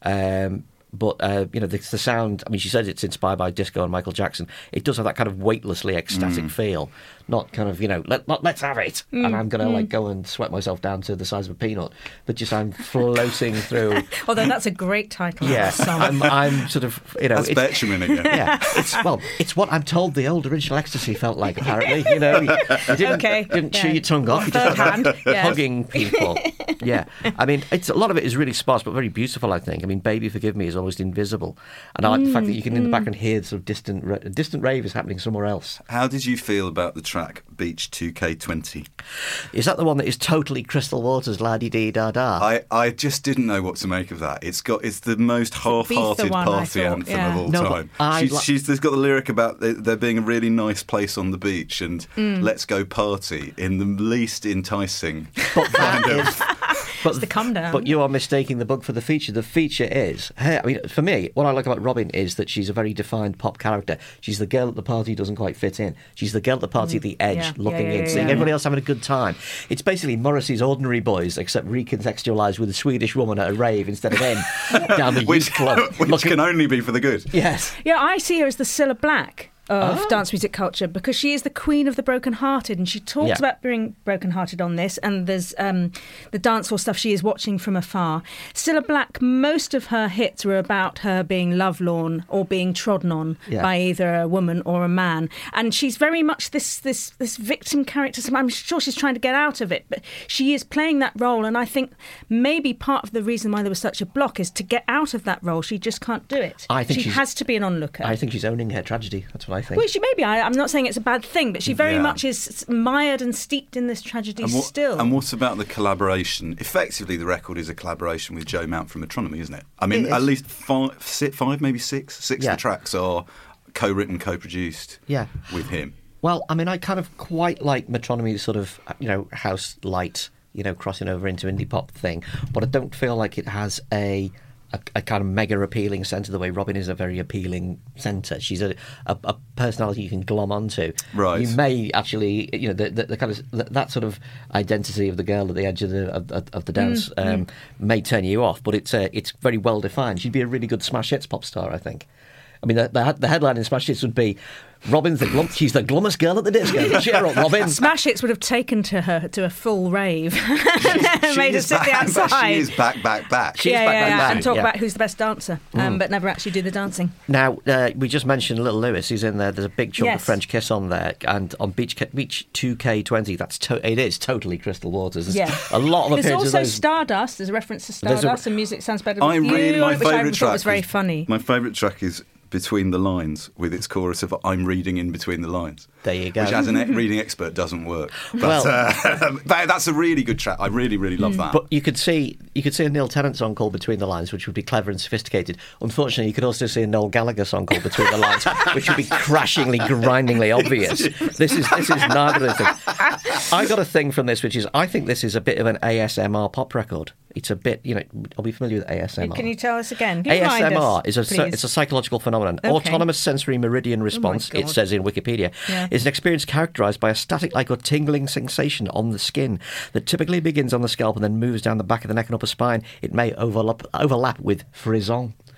Um, But, uh, you know, the, the sound, I mean, she says it's inspired by disco and Michael Jackson. It does have that kind of weightlessly ecstatic mm. feel. Not kind of, you know, Let, let, let's have it. Mm. And I'm going to, mm. like, go and sweat myself down to the size of a peanut. But just I'm floating through. Although that's a great title. Yeah. Of a song. I'm, I'm sort of, you know. That's Betjeman again. Yeah. It's, well, it's what I'm told the old original Ecstasy felt like, apparently. You know, you, you didn't, okay. didn't yeah. chew your tongue off. You Third just hand. Yes. hugging people. Yeah. I mean, it's a lot of it is really sparse, but very beautiful, I think. I mean, Baby Forgive Me is almost invisible. And I like mm, the fact that you can, in the background, hear sort of distant, ra- distant rave is happening somewhere else. How did you feel about the track Beach two K twenty? Is that the one that is totally Crystal Waters, la-di-dee-da-da? I, I just didn't know what to make of that. It's got it's the most half-hearted one, party thought, anthem yeah. of all no, time. I, she's, she's there's got the lyric about there, there being a really nice place on the beach and mm. let's go party in the least enticing kind of. But, it's the come down. But you are mistaking the bug for the feature. The feature is her. I mean, for me, what I like about Robin is that she's a very defined pop character. She's the girl at the party who doesn't quite fit in. She's the girl at the party mm. at the edge, yeah, looking yeah, yeah, in, yeah, seeing yeah. everybody else having a good time. It's basically Morrissey's Ordinary Boys, except recontextualised with a Swedish woman at a rave instead of him down the which, youth club. Which looking... can only be for the good. Yes. Yeah, I see her as the Cilla Black of oh. dance music culture, because she is the queen of the broken-hearted, and she talks yeah. about being broken-hearted on this, and there's um, the dancehall stuff she is watching from afar. Cilla Black, most of her hits were about her being lovelorn or being trodden on yeah. by either a woman or a man, and she's very much this this this victim character. So I'm sure she's trying to get out of it, but she is playing that role, and I think maybe part of the reason why there was such a block is to get out of that role. She just can't do it. I think she has to be an onlooker. I think she's owning her tragedy. That's what I think. Well, she may be. I, I'm not saying it's a bad thing, but she very yeah. much is mired and steeped in this tragedy and what, still. And what about the collaboration? Effectively, the record is a collaboration with Joe Mount from Metronomy, isn't it? I mean, at least five, six, five, maybe six, six yeah. of the tracks are co-written, co-produced yeah. with him. Well, I mean, I kind of quite like Metronomy's sort of, you know, house light, you know, crossing over into indie pop thing, but I don't feel like it has a... A, a kind of mega appealing centre, the way Robin is a very appealing centre. She's a, a, a personality you can glom onto. Right. You may actually, you know, the, the, the kind of the, that sort of identity of the girl at the edge of the of, of the dance mm, um, mm. may turn you off, but it's uh, it's very well defined. She'd be a really good smash hits pop star, I think. I mean, the, the, the headline in Smash Hits would be Robin's the glum, she's the glummest girl at the disco. Cheer up, Robin. Smash Hits would have taken to her to a full rave. She's, made her sit back, the outside. She is back, back, back. She yeah, is back, yeah, back, yeah. back. And talk yeah. about who's the best dancer, um, mm. but never actually do the dancing. Now, uh, we just mentioned Little Lewis. He's in there. There's a big chunk yes. of French Kiss on there. And on Beach Beach two K twenty, that's to- it is totally Crystal Waters. There's yeah. a lot of There's appearances. also of those... Stardust. There's a reference to Stardust, a... and Music Sounds Better With I You, really, my which I favourite thought track was very is, funny. My favourite track is Between the Lines, with its chorus of I'm reading in between the lines. There you go. Which, as an e- reading expert, doesn't work. But well, uh, that, that's a really good track. I really, really love that. But you could see you could see a Neil Tennant song called Between the Lines, which would be clever and sophisticated. Unfortunately, you could also see a Noel Gallagher song called Between the Lines, which would be crashingly, grindingly obvious. This is this is neither of the things. I got a thing from this, which is I think this is a bit of an A S M R pop record. It's a bit, you know, are we familiar with A S M R? Can you tell us again? Can A S M R us, is a it's a psychological phenomenon. Okay. Autonomous sensory meridian response, oh it says in Wikipedia, yeah. is an experience characterised by a static-like or tingling sensation on the skin that typically begins on the scalp and then moves down the back of the neck and upper spine. It may overlap overlap with frisson.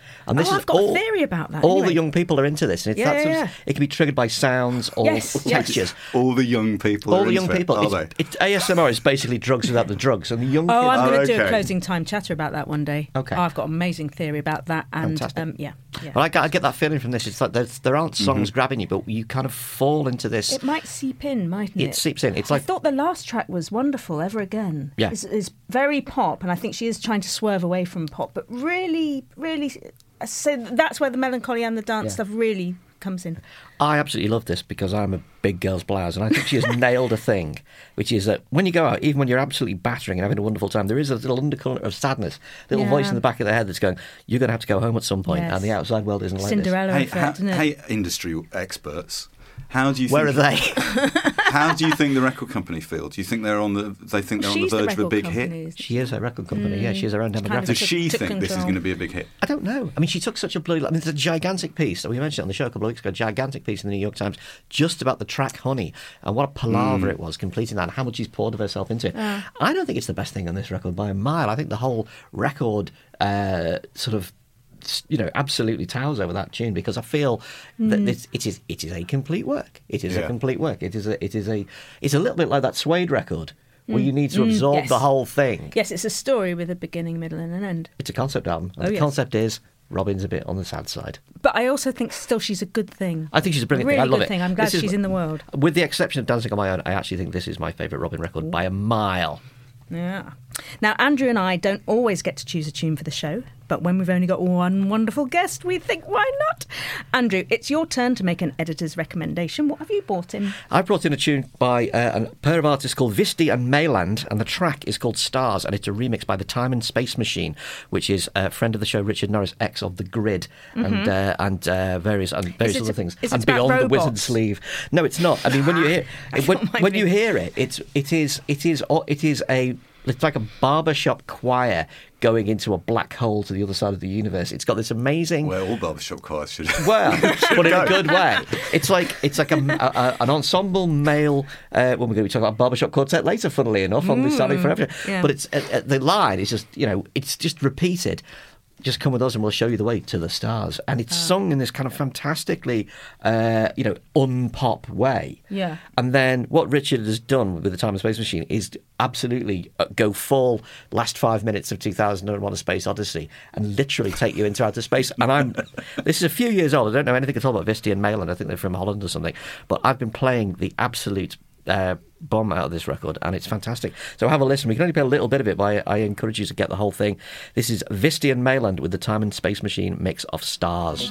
And this oh, is I've got all, a theory about that. All anyway. the young people are into this, and it's Yeah, that sort yeah, of, yeah. it can be triggered by sounds or Yes, yes. textures. All the young people. All are the young into it, people. are It's, they? it's A S M R is basically drugs without the drugs, and the young Oh, kids. I'm going to Oh, do a okay. closing time chatter about that one day. Okay. Oh, I've got an amazing theory about that, and Fantastic. um, yeah, yeah. Well, I get, I get that feeling from this. It's like there's, there aren't songs grabbing you, but you kind of fall into this. It might seep in, mightn't it? It seeps in. It's I like thought the last track was wonderful, Ever Again. Yeah. It's, it's very pop, and I think she is trying to swerve away from pop, but really, really, so that's where the melancholy and the dance Yeah. stuff really comes in. I absolutely love this because I'm a big girl's blouse, and I think she has nailed a thing, which is that when you go out, even when you're absolutely battering and having a wonderful time, there is a little undercurrent of sadness, a little Yeah. voice in the back of their head that's going, "You're going to have to go home at some point," Yes. and the outside world isn't like Cinderella Hey, effect, how, isn't it? hey, industry experts, how do you? this. Where are think, they? How do you think the record company feel? Do you think they're on the? They think they're She's on the the verge of a record big company, hit. isn't she? She is a record company. Yeah, she has her own kind of demographic. Does took- she took think this is control. going to be a big hit? I don't know. I mean, she took such a bloody. I mean, it's a gigantic piece that we mentioned on the show a couple of weeks ago. Gigantic piece in the New York Times, just about the track "Honey" and what a palaver it was completing that, and how much she's poured of herself into it. I don't think it's the best thing on this record by a mile. I think the whole record uh, sort of. You know, absolutely towers over that tune because I feel that this, it is it is a complete work. It is a Yeah. complete work. It is a it is a it's a little bit like that Suede record where you need to absorb yes. the whole thing. Yes, it's a story with a beginning, middle, and an end. It's a concept album. And Oh, the yes. concept is Robin's a bit on the sad side. But I also think still she's a good thing. I think she's a brilliant really thing. I love good it. thing. I'm glad This is- she's in the world. With the exception of Dancing on My Own, I actually think this is my favourite Robin record by a mile. Yeah. Now, Andrew and I don't always get to choose a tune for the show, but when we've only got one wonderful guest, we think, why not? Andrew, it's your turn to make an editor's recommendation. What have you brought in? I brought in a tune by uh, a pair of artists called Visti and Mayland, and the track is called Stars, and it's a remix by the Time and Space Machine, which is a friend of the show, Richard Norris, ex of The Grid, and uh, and uh, various and various it other a- things. is it and about Beyond the robots? Wizard Sleeve. No, it's not. I mean, when you hear when, thought when maybe- you hear it, it's it is it is it is a it's like a barbershop choir going into a black hole to the other side of the universe. It's got this amazing. Well, all barbershop choirs should. Well, but in a good way. It's like it's like a, a, a- an ensemble male. Uh, well, we're going to be talking about barbershop quartet later, funnily enough, on the Starting Forever. yeah. But it's uh, uh, the line is just you know it's just repeated. Just come with us and we'll show you the way to the stars. And it's sung in this kind of fantastically, uh, you know, unpop way. Yeah. And then what Richard has done with the Time and Space Machine is absolutely uh, go full last five minutes of two thousand one: A Space Odyssey and literally take you into outer space. And I'm, this is a few years old. I don't know anything at all about Visti and Mayland. I think they're from Holland or something. But I've been playing the absolute uh, bomb out of this record, and it's fantastic. So have a listen. We can only play a little bit of it, but I, I encourage you to get the whole thing. This is Visti and Mayland with the Time and Space Machine mix of Stars.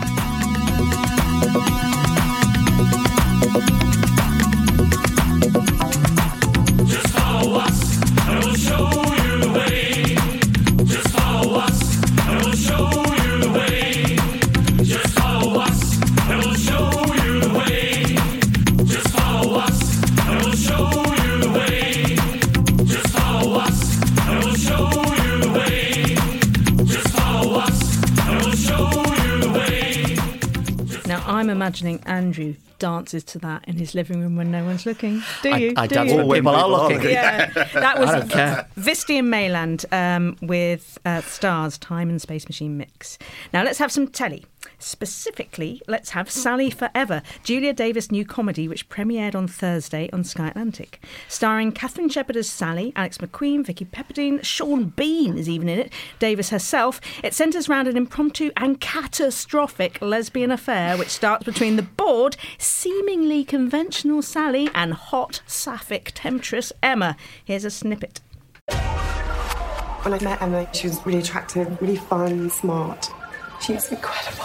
Now, I'm imagining Andrew dances to that in his living room when no one's looking. Do I- you? I Do dance you? when people are looking. Yeah, that was I don't care. Visti and Mayland um, with uh, Stars, Time and Space Machine mix. Now let's have some telly. Specifically, let's have Sally Forever, Julia Davis' new comedy, which premiered on Thursday on Sky Atlantic. Starring Catherine Shepard as Sally, Alex McQueen, Vicky Pepperdine, Sean Bean is even in it, Davis herself. It centres around an impromptu and catastrophic lesbian affair which starts between the bored, seemingly conventional Sally and hot, sapphic temptress Emma. Here's a snippet. When I met Emma, she was really attractive, really fun, smart. She was incredible.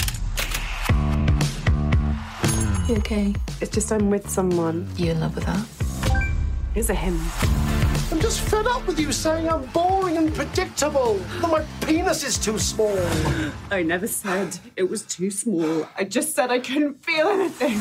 You okay? It's just I'm with someone. You in love with her? It's a him. I'm just fed up with you saying I'm boring and predictable, that my penis is too small. I never said it was too small. I just said I couldn't feel anything.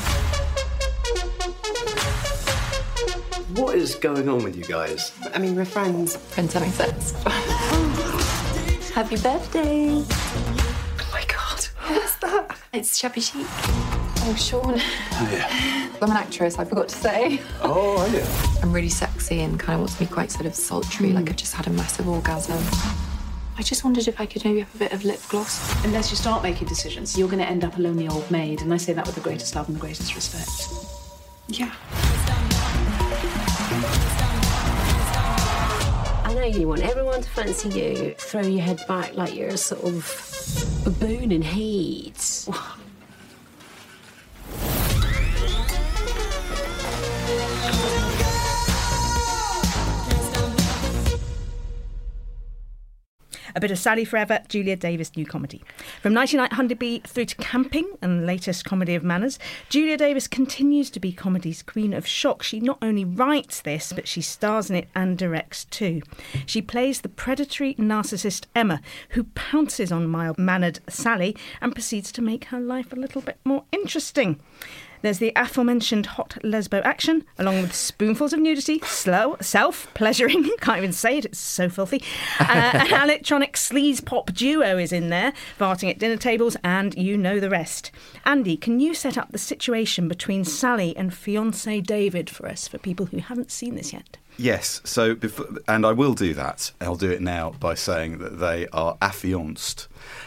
What is going on with you guys? I mean, we're friends. Friends having sex. Happy birthday. Oh my God. What's that? It's Shabby Chic. Oh, Sean. Oh, yeah. I'm an actress, I forgot to say. Oh, are you? I'm really sexy and kind of wants me quite sort of sultry, like I've just had a massive orgasm. I just wondered if I could maybe have a bit of lip gloss. Unless you start making decisions, you're going to end up a lonely old maid, and I say that with the greatest love and the greatest respect. Yeah. I know you want everyone to fancy you. Throw your head back like you're a sort of baboon in heat. A bit of Sally Forever, Julia Davis new comedy. From Nighty Night Honeybee through to Camping and the latest comedy of manners, Julia Davis continues to be comedy's queen of shock. She not only writes this, but she stars in it and directs too. She plays the predatory narcissist Emma, who pounces on mild-mannered Sally and proceeds to make her life a little bit more interesting. There's the aforementioned hot lesbo action, along with spoonfuls of nudity, slow, self-pleasuring, can't even say it, it's so filthy. Uh, an electronic sleaze pop duo is in there, farting at dinner tables, and you know the rest. Andy, can you set up the situation between Sally and fiancé David for us, for people who haven't seen this yet? Yes, so before, and I will do that. I'll do it now by saying that they are affianced.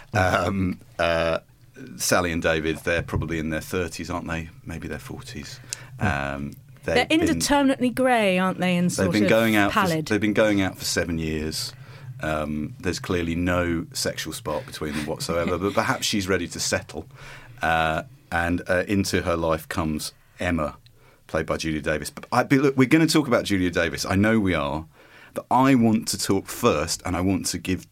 Um, uh, Sally and David, they're probably in their thirties, aren't they? Maybe their forties. Um, they're indeterminately grey, aren't they? And sort they've been of going out. pallid. For, they've been going out for seven years. Um, there's clearly no sexual spark between them whatsoever. But perhaps she's ready to settle. Uh, and uh, into her life comes Emma, played by Julia Davis. But I, look, we're going to talk about Julia Davis. I know we are, but I want to talk first, and I want to give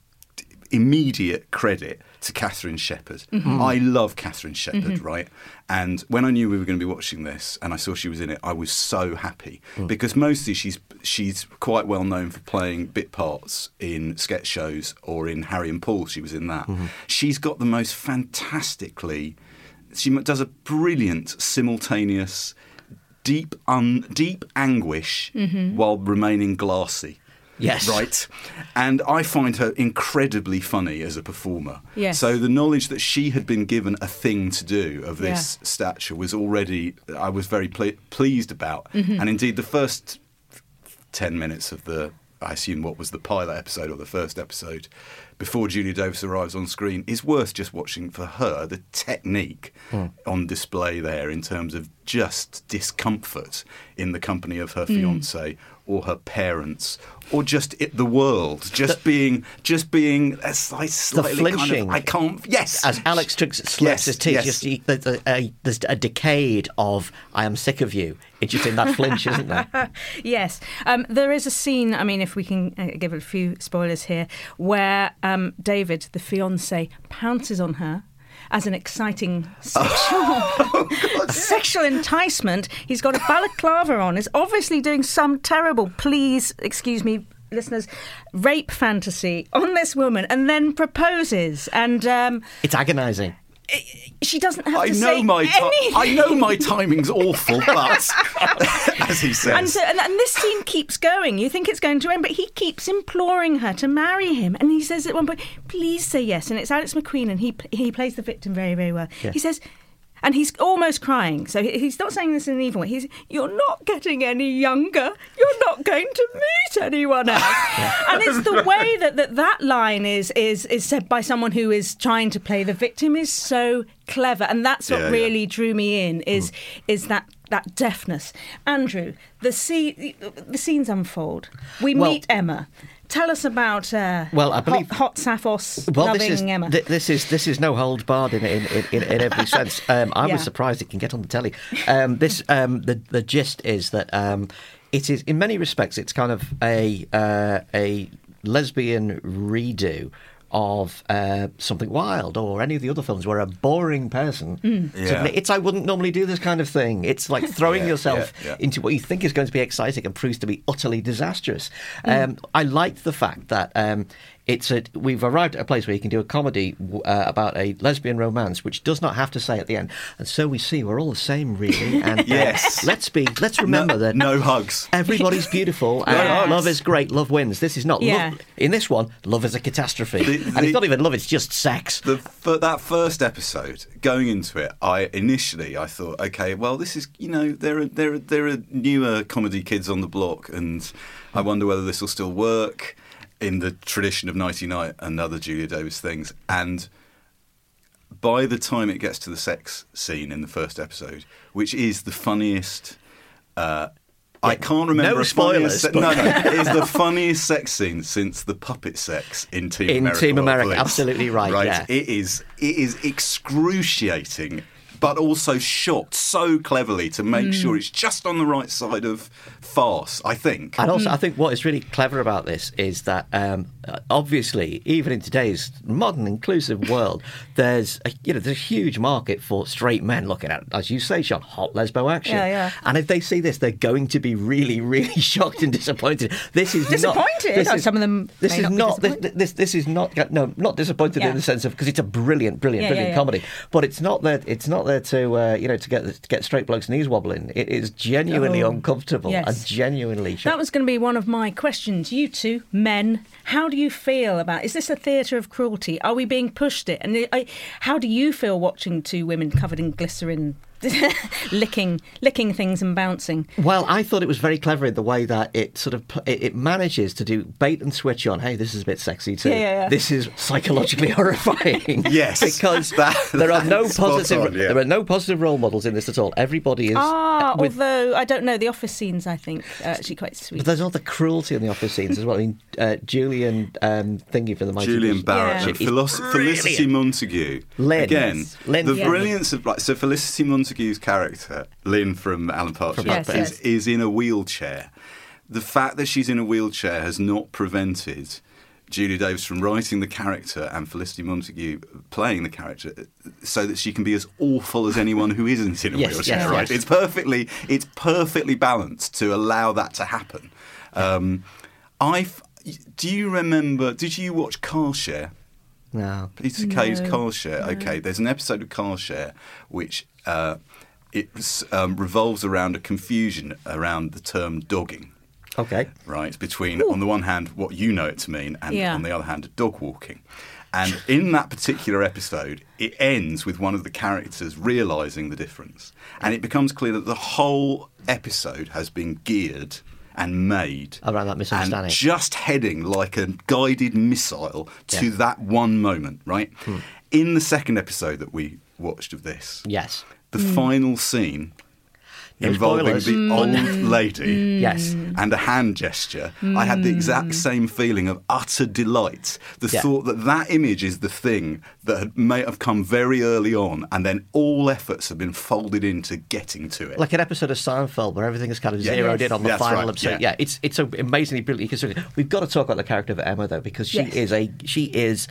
immediate credit to Catherine Shepherd. Mm-hmm. I love Catherine Shepherd, mm-hmm. right? And when I knew we were going to be watching this and I saw she was in it, I was so happy mm. because mostly she's she's quite well known for playing bit parts in sketch shows or in Harry and Paul. She was in that. Mm-hmm. She's got the most fantastically. She does a brilliant simultaneous deep un, deep anguish mm-hmm. while remaining glassy. Yes. Right? And I find her incredibly funny as a performer. Yes. So the knowledge that she had been given a thing to do of this yeah. stature was already, I was very ple- pleased about. Mm-hmm. And indeed, the first ten minutes of the, I assume what was the pilot episode or the first episode, before Julia Davis arrives on screen, is worth just watching for her. The technique mm. on display there in terms of just discomfort in the company of her mm. fiancé or her parents, or just it, the world, just the, being, just being a slight, slightly the flinching. Kind of, I can't. Yes, as Alex Triggs slaps yes, his teeth, yes. just he, there's, a, a, there's a decade of "I am sick of you." It's just in that flinch, isn't there? Yes, um, there is a scene. I mean, if we can uh, give a few spoilers here, where um, David, the fiancé, pounces on her. As an exciting sexual, oh, God, sexual enticement. He's got a balaclava on. He's obviously doing some terrible, please, excuse me, listeners, rape fantasy on this woman and then proposes. And um, it's agonising. She doesn't have I to know say my ti- anything. I know my timing's awful, but as he says, and, so, and, and this scene keeps going. You think it's going to end, but he keeps imploring her to marry him, and he says at one point, "Please say yes." And it's Alex McQueen, and he he plays the victim very very well. Yeah. He says. And he's almost crying. So he's not saying this in an evil way. He's, "You're not getting any younger. You're not going to meet anyone else." And it's the way that, that that line is, is is said by someone who is trying to play the victim is so clever. And that's what yeah, really yeah. drew me in, is mm. is that that deafness. Andrew, the, scene, the scenes unfold. We well, meet Emma. Tell us about uh, well, I believe, hot, hot Sappos well, loving this is, Emma. Th- this is this is no holds barred in in, in, in every sense. Um, I yeah. was surprised it can get on the telly. Um, this um, the the gist is that um, it is in many respects it's kind of a uh, a lesbian redo of uh, Something Wild or any of the other films where a boring person mm. yeah. it's I wouldn't normally do this kind of thing. It's like throwing yeah, yourself yeah, yeah. into what you think is going to be exciting and proves to be utterly disastrous. Mm. Um, I like the fact that um, it's a, we've arrived at a place where you can do a comedy uh, about a lesbian romance, which does not have to say at the end, "And so we see we're all the same, really." And yes, uh, let's be let's remember no, that no hugs. Everybody's beautiful and yes. love is great. Love wins. This is not yeah. love. In this one, love is a catastrophe, the, the, and it's not even love; it's just sex. The, for that first episode, going into it, I initially I thought, okay, well, this is you know there are there are, there are newer comedy kids on the block, and I wonder whether this will still work. in the tradition of Nighty Night and other Julia Davis things. And by the time it gets to the sex scene in the first episode, which is the funniest... Uh, yeah, I can't remember... No a spoilers. Se- no, no. It is the funniest sex scene since the puppet sex in Team in America. In Team America, Police. absolutely right, right? yeah. It is, it is excruciating, but also shot so cleverly to make mm. sure it's just on the right side of farce, I think. And also, mm. I think what is really clever about this is that, um, obviously, even in today's modern, inclusive world, there's a, you know there's a huge market for straight men looking at, as you say, Sean, hot lesbo action. Yeah, yeah. And if they see this, they're going to be really, really shocked and disappointed. This is disappointed. Not, this oh, is, some of them. This may is not. not. Be this, this this is not. No, not disappointed yeah. in the sense of because it's a brilliant, brilliant, yeah, brilliant yeah, yeah. comedy. But it's not there. It's not there to uh, you know to get to get straight blokes' knees wobbling. It is genuinely oh, uncomfortable yes. and genuinely. That was going to be one of my questions. You two, men, how do you feel about? Is this a theatre of cruelty? Are we being pushed it? And I, how do you feel watching two women covered in glycerin? licking licking things and bouncing. Well, I thought it was very clever in the way that it sort of it, it manages to do bait and switch on. Hey, this is a bit sexy too. Yeah, yeah, yeah. This is psychologically horrifying. Yes, because that, there are no positive on, yeah. there are no positive role models in this at all. Everybody is. Ah, with, although I don't know, the office scenes I think are actually quite sweet. But there's all the cruelty in the office scenes as well. I mean, uh, Julian um, thingy from the Mighty Julian Beast. Barrett yeah. and Felic- Felicity Montague. Lynn, again, yes. Lynn, the yeah. brilliance of like so Felicity Montague's character. Lynn from Alan Partridge yes, is, yes. is in a wheelchair. The fact that she's in a wheelchair has not prevented Julia Davis from writing the character and Felicity Montague playing the character so that she can be as awful as anyone who isn't in a yes, wheelchair. yes, right? yes. It's perfectly, it's perfectly balanced to allow that to happen. Um, I do you remember? Did you watch Car Share? No. Peter Kay's No. Car Share. No. Okay, there's an episode of Car Share which. Uh, It um, revolves around a confusion around the term dogging. Okay. Right, between, Ooh. on the one hand, what you know it to mean, and Yeah. on the other hand, dog walking. And in that particular episode, it ends with one of the characters realising the difference. And it becomes clear that the whole episode has been geared and made around that misunderstanding. And just heading like a guided missile to Yeah. that one moment, right? Hmm. In the second episode that we watched of this, Yes. the final scene No involving spoilers. the Mm. old lady Yes. and a hand gesture, I had the exact same feeling of utter delight. The Yeah. thought that that image is the thing that had, may have come very early on, and then all efforts have been folded into getting to it. Like an episode of Seinfeld where everything is kind of Yeah. zeroed Yes. in on the That's final right, episode. yeah. Yeah, it's it's so amazingly brilliantly constructed. We've got to talk about the character of Emma though, because she Yes. is a she is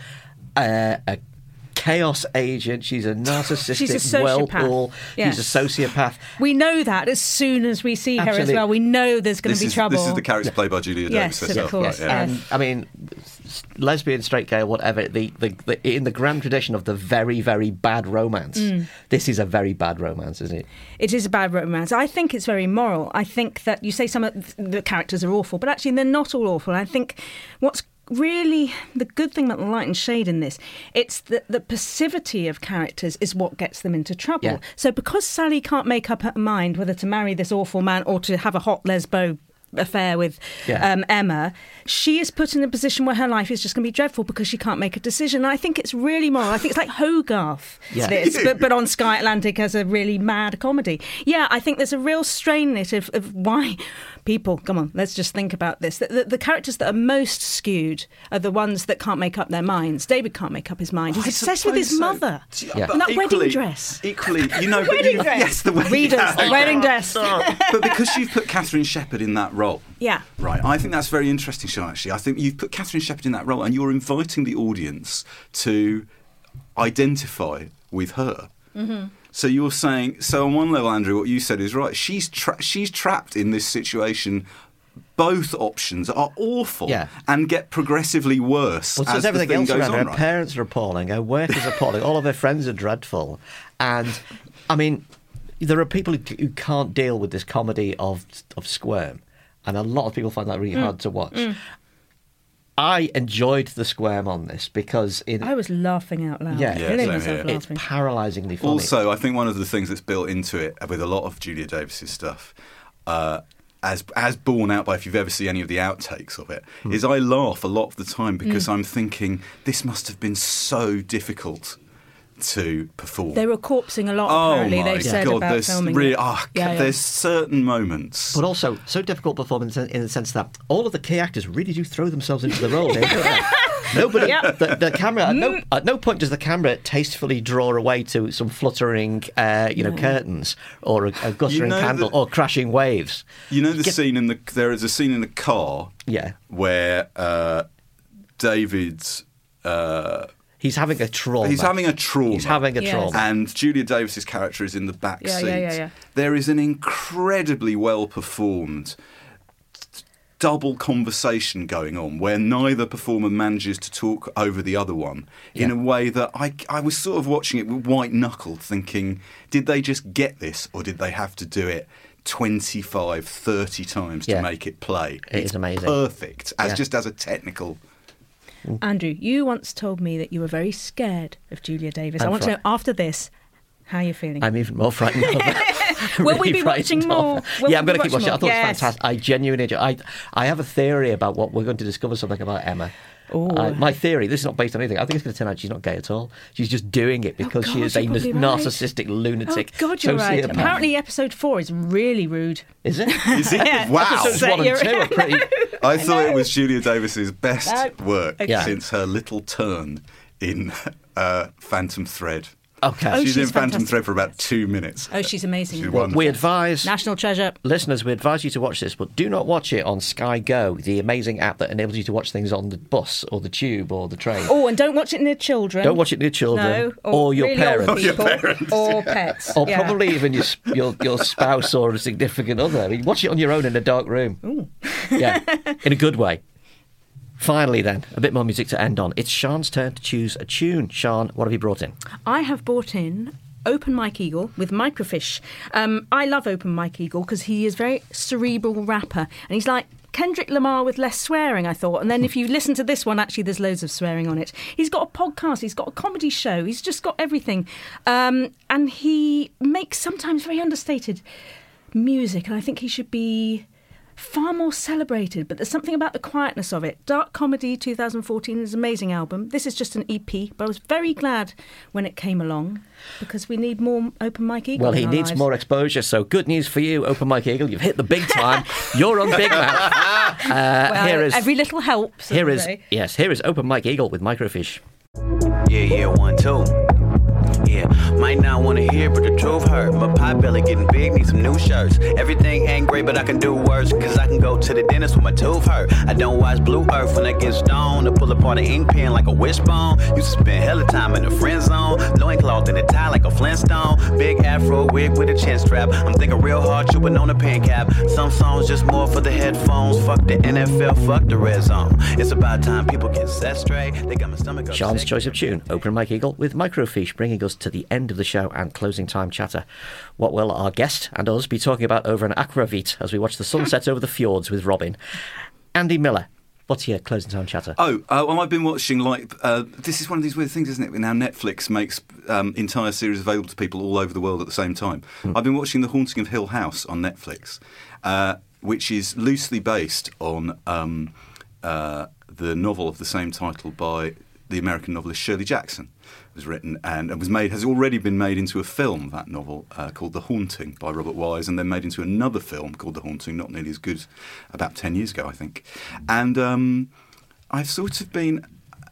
a, a chaos agent. She's a narcissistic She's a sociopath. whirlpool. Yes. She's a sociopath. We know that as soon as we see her Absolutely. as well. We know there's going this to be is, trouble. This is the character played by Julia Yes, Davis of herself. course, right, yeah. yes. And I mean, s- lesbian, straight, gay, whatever. The, the, the in the grand tradition of the very, very bad romance, Mm. this is a very bad romance, isn't it? It is a bad romance. I think it's very moral. I think that you say some of the characters are awful, but actually they're not all awful. I think what's really the good thing about the light and shade in this, it's that the passivity of characters is what gets them into trouble. Yeah. So because Sally can't make up her mind whether to marry this awful man or to have a hot lesbo affair with Yeah. um, Emma, she is put in a position where her life is just going to be dreadful because she can't make a decision. And I think it's really moral. I think it's like Hogarth, Yeah. this, but, but on Sky Atlantic as a really mad comedy. Yeah, I think there's a real strain in it of, of why people, come on, let's just think about this. The, the, the characters that are most skewed are the ones that can't make up their minds. David can't make up his mind. He's I obsessed with his suppose so. mother. Yeah. And that But wedding equally- dress. Equally, you know, but Wedding you, dress. yes, the wedding Readers, yeah, the okay. wedding dress. But because you've put Catherine Shepherd in that role, Yeah. right, I think that's very interesting, Sean, actually. I think you've put Catherine Shepherd in that role and you're inviting the audience to identify with her. Mm-hmm. So you're saying, so on one level, Andrew, what you said is right. She's tra- she's trapped in this situation. Both options are awful Yeah. and get progressively worse Well, so as there's everything the thing else goes around her. on. Her Right? parents are appalling. Her work is appalling. All of her friends are dreadful. And, I mean, there are people who, who can't deal with this comedy of of squirm. And a lot of people find that really Mm. hard to watch. Mm. I enjoyed the squirm on this because... in I was laughing out loud. Yeah, Yeah, Killing same myself here. it's laughing. paralysingly funny. Also, I think one of the things that's built into it with a lot of Julia Davis's stuff, uh, as as borne out by if you've ever seen any of the outtakes of it, Hmm. is I laugh a lot of the time because Mm. I'm thinking this must have been so difficult to perform. They were corpsing a lot, oh apparently, my they said God, about there's filming really, it. oh, Yeah, yeah. there's certain moments. But also, so difficult performance in, in the sense that all of the key actors really do throw themselves into the role. Don't they? Nobody, Yeah. the, the camera. At no, Mm. at no point does the camera tastefully draw away to some fluttering, uh, you know, No. curtains or a, a guttering You know candle that- or crashing waves. You know the Get- scene in the there is a scene in the car Yeah, where uh, David's uh, he's having a trauma. he's having a trauma. He's having a Yes. trauma. And Julia Davis's character is in the back Yeah, seat. yeah, yeah, yeah. There is an incredibly well performed double conversation going on where neither performer manages to talk over the other one in Yeah. a way that I, I was sort of watching it with white knuckled thinking, did they just get this or did they have to do it twenty-five, thirty times to Yeah. make it play? It It's is amazing. perfect, as Yeah. just as a technical... Andrew, you once told me that you were very scared of Julia Davis. i I'm want fri- to know, after this, how you're feeling. I'm even more frightened of it. Will we Really be watching frightened of more? it. Will yeah, we I'm be going to keep watching watching. I thought more? it was Yes. fantastic. I genuinely enjoy. I I have a theory about what we're going to discover something about Emma. Ooh. Uh, my theory. This is not based on anything. I think it's going to turn out she's not gay at all. She's just doing it because Oh, she God, is a you're probably right. narcissistic lunatic. Oh, God, you're right. sociopath. Apparently, episode four is really rude. Is it? Is it? Yeah. Wow. Episodes So one and you're- two are pretty. I thought it was Julia Davis's best No. work Okay. since her little turn in uh, Phantom Thread. Okay. Oh, she's, in she's Phantom fantastic. Thread for about two minutes. Oh, she's amazing. She's Well, wonderful. we advise National treasure. listeners, we advise you to watch this, but do not watch it on Sky Go, the amazing app that enables you to watch things on the bus or the tube or the train. Oh, and don't watch it near children. Don't watch it near children No, or, your really parents. old Or your people, parents, or pets. Or Yeah. probably even your, your your spouse or a significant other. I mean, watch it on your own in a dark room. Yeah, in a good way. Finally, then, a bit more music to end on. It's Sian's turn to choose a tune. Sian, what have you brought in? I have brought in Open Mike Eagle with Microfiche. Um, I love Open Mike Eagle because he is very cerebral rapper, and he's like Kendrick Lamar with less swearing, I thought. And then if you listen to this one, actually, there's loads of swearing on it. He's got a podcast, he's got a comedy show, he's just got everything. Um, and he makes sometimes very understated music, and I think he should be far more celebrated, but there's something about the quietness of it. Dark Comedy twenty fourteen is an amazing album. This is just an E P, but I was very glad when it came along because we need more Open Mike Eagle. Well, in he our needs lives. more exposure, so good news for you, Open Mike Eagle. You've hit the big time. You're on Big Mouth. Uh, Well, here is every little helps. here as is they say. yes, here is Open Mike Eagle with Microfiche. Yeah, yeah, one, two. Yeah, might not want to hear, but the truth hurt. My pot belly getting big, need some new shirts. Everything ain't great, but I can do worse. Cause I can go to the dentist when my tooth hurt. I don't watch Blue Earth when I get stoned. I pull apart an ink pen like a wishbone. Used to spend hella time in the friend zone. Loincloth in a tie like a Flintstone. Big afro wig with a chin strap. I'm thinking real hard, chewing on a pen cap. Some songs just more for the headphones. Fuck the N F L, fuck the red zone. It's about time people get set straight. They got my stomach upset. Sian's choice of tune, Open Mike Eagle with Microfiche, bringing us to the end of the show and closing time chatter. What will our guest and us be talking about over an aquavit as we watch the sunset over the fjords with Robin? Andy Miller, what's your closing time chatter? Oh, uh, well, I've been watching, like, uh, this is one of these weird things, isn't it? Now Netflix makes um, entire series available to people all over the world at the same time. Hmm. I've been watching The Haunting of Hill House on Netflix, uh, which is loosely based on um, uh, the novel of the same title by the American novelist Shirley Jackson. It was written and was made, has already been made into a film, that novel, uh, called The Haunting by Robert Wise, and then made into another film called The Haunting, not nearly as good, about ten years ago, I think. And um, I've sort of been...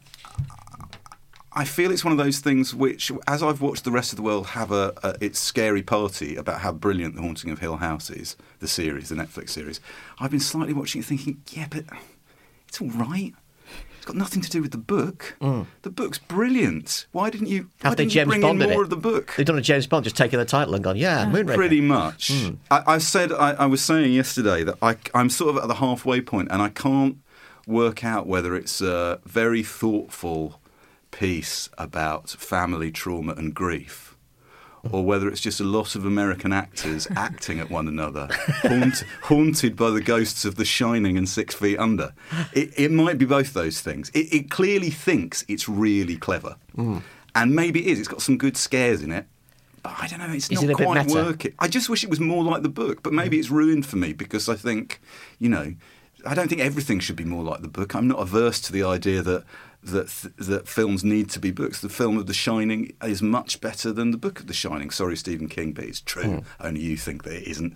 I feel it's one of those things which, as I've watched the rest of the world have a, a its scary party about how brilliant The Haunting of Hill House is, the series, the Netflix series, I've been slightly watching it thinking, yeah, but it's all right. It's got nothing to do with the book. Mm. The book's brilliant. Why didn't you? Why Have they didn't you James bring Bonded in more it? of the book? They've done a James Bond, just taken the title and gone, yeah, Moonraker. Pretty much. Mm. I, I said I, I was saying yesterday that I, I'm sort of at the halfway point, and I can't work out whether it's a very thoughtful piece about family trauma and grief, or whether it's just a lot of American actors acting at one another, haunt, haunted by the ghosts of The Shining and Six Feet Under. It, it might be both those things. It, it clearly thinks it's really clever. Mm. And maybe it is. It's got some good scares in it. But I don't know, it's Is not it a bit quite meta? working. I just wish it was more like the book, but maybe it's ruined for me because I think, you know, I don't think everything should be more like the book. I'm not averse to the idea that that that films need to be books. The film of The Shining is much better than the book of The Shining. Sorry, Stephen King, but it's true. Mm. Only you think that it isn't.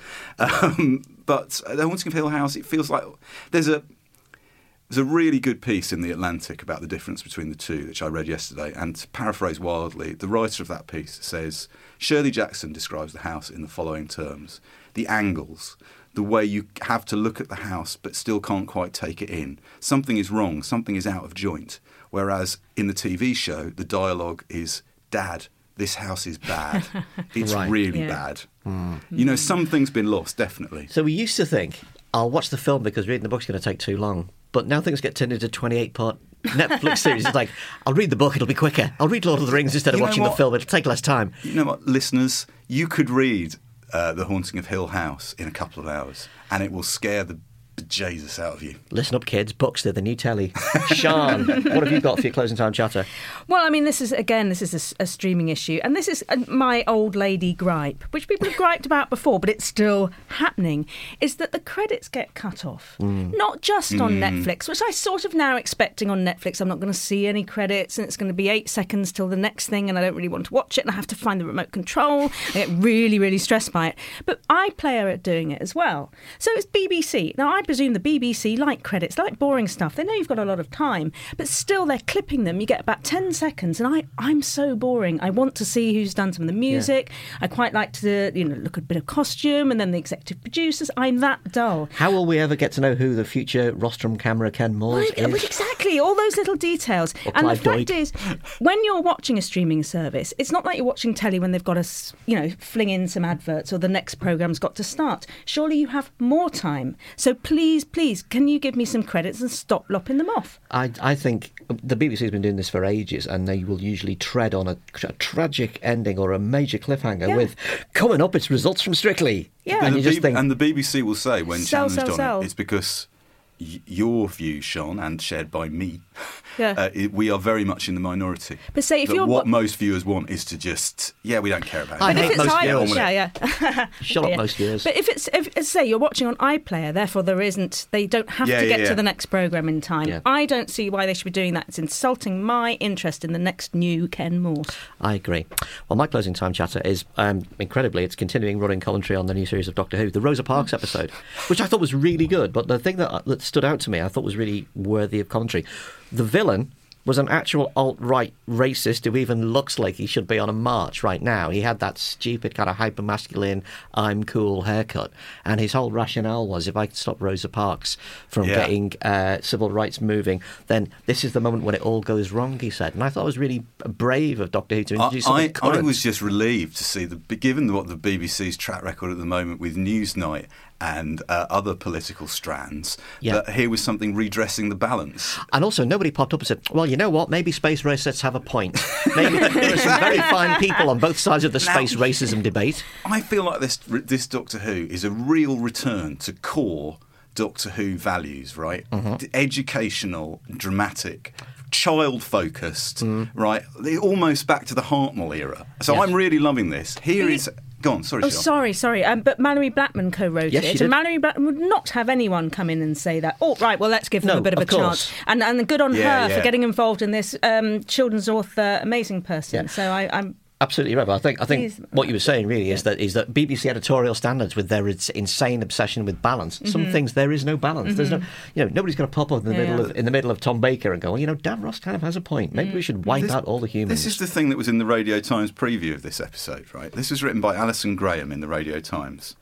Um, but The Haunting of Hill House, it feels like there's a there's a really good piece in The Atlantic about the difference between the two, which I read yesterday. And to paraphrase wildly, the writer of that piece says, Shirley Jackson describes the house in the following terms. The angles, the way you have to look at the house but still can't quite take it in. Something is wrong, something is out of joint. Whereas in the T V show, the dialogue is, Dad, this house is bad. It's Right. really Yeah. bad. Mm. You know, something's been lost, definitely. So we used to think, I'll watch the film because reading the book's going to take too long. But now things get turned into twenty-eight part Netflix series. It's like, I'll read the book, it'll be quicker. I'll read Lord of the Rings instead of You know watching the what? film, it'll take less time. You know what, listeners? You could read uh, The Haunting of Hill House in a couple of hours and it will scare the bejesus out of you. Listen up, kids. Books, they're the new telly. Sean, what have you got for your closing time chatter? Well, I mean, this is, again, this is a s- a, streaming issue. And this is uh, my old lady gripe, which people have griped about before, but it's still happening, is that the credits get cut off. Mm. Not just on Mm. Netflix, which I sort of now expecting on Netflix. I'm not going to see any credits, and it's going to be eight seconds till the next thing, and I don't really want to watch it, and I have to find the remote control. I get really, really stressed by it. But iPlayer are doing it as well. So it's B B C. Now, I presume the B B C like credits, they like boring stuff. They know you've got a lot of time, but still they're clipping them. You get about ten seconds, and I, I'm so boring. I want to see who's done some of the music. Yeah. I quite like to, you know, look at a bit of costume and then the executive producers. I'm that dull. How will we ever get to know who the future rostrum camera Ken Moores Well, is? exactly, all those little details. Or and the Clive fact Doig. is, when you're watching a streaming service, it's not like you're watching telly when they've got to, s- you know, fling in some adverts or the next programme's got to start. Surely you have more time. So please, please, can you give me some credits and stop lopping them off? I, I think the B B C has been doing this for ages, and they will usually tread on a, a tragic ending or a major cliffhanger Yeah. with, coming up, it's results from Strictly. Yeah. And And, you the just B- think, and the B B C will say when Sell, challenged sell, on sell. it, it's because y- your view, Sean, and shared by me, Yeah. uh, it, we are very much in the minority. But say if That you're what wa- most viewers want is to just, yeah, we don't care about it. I But if hate it's most I- viewers. yeah, yeah. Shut up, Yeah. most viewers. But if it's, if, as say, you're watching on iPlayer, therefore there isn't, they don't have Yeah, to yeah, get to yeah. the next programme in time. Yeah. I don't see why they should be doing that. It's insulting my interest in the next new Ken Morse. I agree. Well, my closing time chatter is, um, incredibly, it's continuing running commentary on the new series of Doctor Who, the Rosa Parks episode, which I thought was really good. But the thing that, that stood out to me, I thought was really worthy of commentary. The villain was an actual alt-right racist who even looks like he should be on a march right now. He had that stupid kind of hyper-masculine, I'm cool haircut. And his whole rationale was, if I could stop Rosa Parks from Yeah. getting uh, civil rights moving, then this is the moment when it all goes wrong, he said. And I thought it was really brave of Doctor Who to I, introduce something I, I current. was just relieved to see, the given what the B B C's track record at the moment with Newsnight and uh, other political strands, Yeah. that here was something redressing the balance. And also, nobody popped up and said, well, you know what, maybe space racists have a point. Maybe there are some very fine people on both sides of the Now- space racism debate. I feel like this this Doctor Who is a real return to core Doctor Who values, right? Mm-hmm. Educational, dramatic, child-focused, Mm. right? They're almost back to the Hartnell era. So Yes. I'm really loving this. Here He- is... Go on, sorry, Oh, Sean. sorry, sorry. Um, but Mallory Blackman co-wrote Yes, she it, did. and Mallory Blackman would not have anyone come in and say that. Oh, right, well, let's give them No, a bit of, of a course. chance. And and good on Yeah, her yeah. for getting involved in this um, children's author, amazing person. Yeah. So I, I'm. Absolutely right. But I think I think Please. what you were saying really is that is that B B C editorial standards with their ins- insane obsession with balance. Some things there is no balance. There's no, you know, nobody's going to pop up in the Yeah. middle of in the middle of Tom Baker and go, well, you know, Dan Ross kind of has a point. Maybe we should wipe This- out all the humans. This is the thing that was in the Radio Times preview of this episode, right? This was written by Alison Graham in the Radio Times.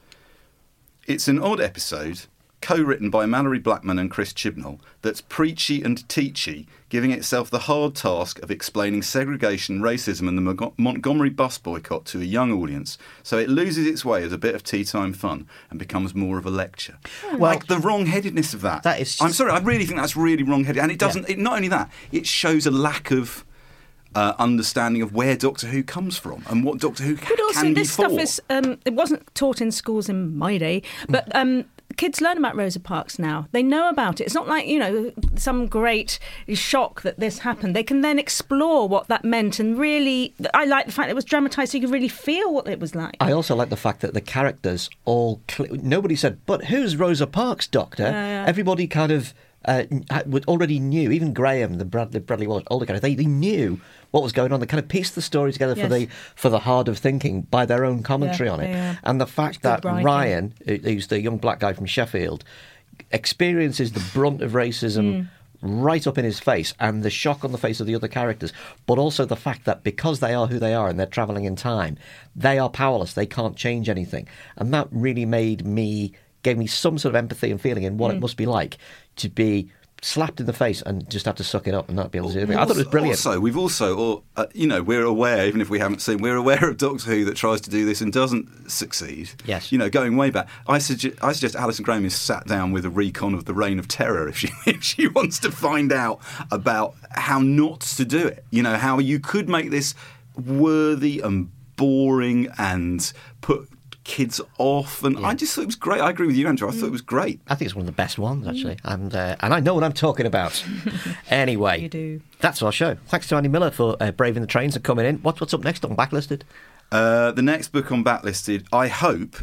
It's an odd episode, co-written by Mallory Blackman and Chris Chibnall, that's preachy and teachy, giving itself the hard task of explaining segregation, racism and the Mo- Montgomery bus boycott to a young audience, so it loses its way as a bit of tea time fun and becomes more of a lecture. Well- like the wrong-headedness of that. That is I'm just- sorry, I really think that's really wrong-headed. And it doesn't, it, not only that, it shows a lack of uh, understanding of where Doctor Who comes from and what Doctor Who ca- But also, can be this for. stuff is. Um, it wasn't taught in schools in my day, but. Um, kids learn about Rosa Parks now. They know about it. It's not like, you know, some great shock that this happened. They can then explore what that meant and really, I like the fact it was dramatised so you could really feel what it was like. I also like the fact that the characters all, cl- nobody said, but who's Rosa Parks, Doctor? Yeah, yeah. Everybody kind of uh, already knew, even Graham, the Bradley, Bradley Walsh, older guy, they, they knew what was going on. They kind of pieced the story together Yes. for the for the hard of thinking by their own commentary Yeah, on it. yeah. And the fact that writing. Ryan, who- who's the young black guy from Sheffield, experiences the brunt of racism Mm. right up in his face, and the shock on the face of the other characters, but also the fact that because they are who they are and they're travelling in time, they are powerless, they can't change anything. And that really made me, gave me some sort of empathy and feeling in what Mm. it must be like to be slapped in the face and just have to suck it up and not be able to do anything. I thought it was brilliant. Also, we've also, or, uh, you know, we're aware, even if we haven't seen, we're aware of Doctor Who that tries to do this and doesn't succeed. Yes. You know, going way back. I suggest, I suggest Alison Graham is sat down with a recon of the Reign of Terror if she if she wants to find out about how not to do it. You know, how you could make this worthy and boring and put kids off, and yeah. I just thought it was great. I agree with you, Andrew. I thought it was great. I think it's one of the best ones, actually, and uh, and I know what I'm talking about. Anyway, You do. That's our show. Thanks to Andy Miller for uh, braving the trains and coming in. What, what's up next on Backlisted? Uh, the next book on Backlisted, I hope.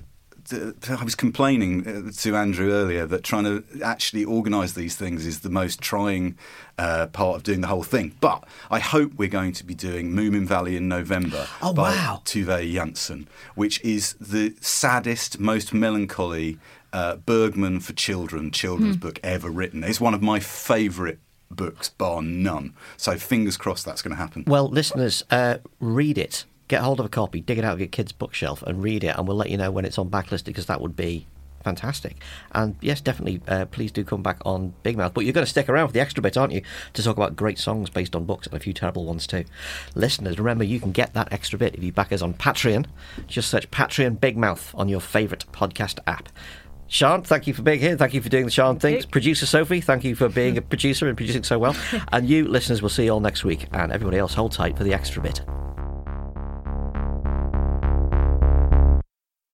I was complaining to Andrew earlier that trying to actually organise these things is the most trying uh, part of doing the whole thing. But I hope we're going to be doing Moomin Valley in November oh, by wow. Tove Jansson, which is the saddest, most melancholy uh, Bergman for children children's Hmm. book ever written. It's one of my favourite books, bar none. So fingers crossed that's going to happen. Well, listeners, uh, read it. Get hold of a copy, dig it out of your kid's bookshelf and read it, and we'll let you know when it's on Backlisted, because that would be fantastic. And yes, definitely, uh, please do come back on Big Mouth. But you're going to stick around for the extra bit, aren't you, to talk about great songs based on books and a few terrible ones too. Listeners, remember you can get that extra bit if you back us on Patreon. Just search Patreon Big Mouth on your favourite podcast app. Sian, thank you for being here. Thank you for doing the Sian things. Producer Sophie, thank you for being a producer and producing so well. And you, listeners, we'll see you all next week. And everybody else, hold tight for the extra bit.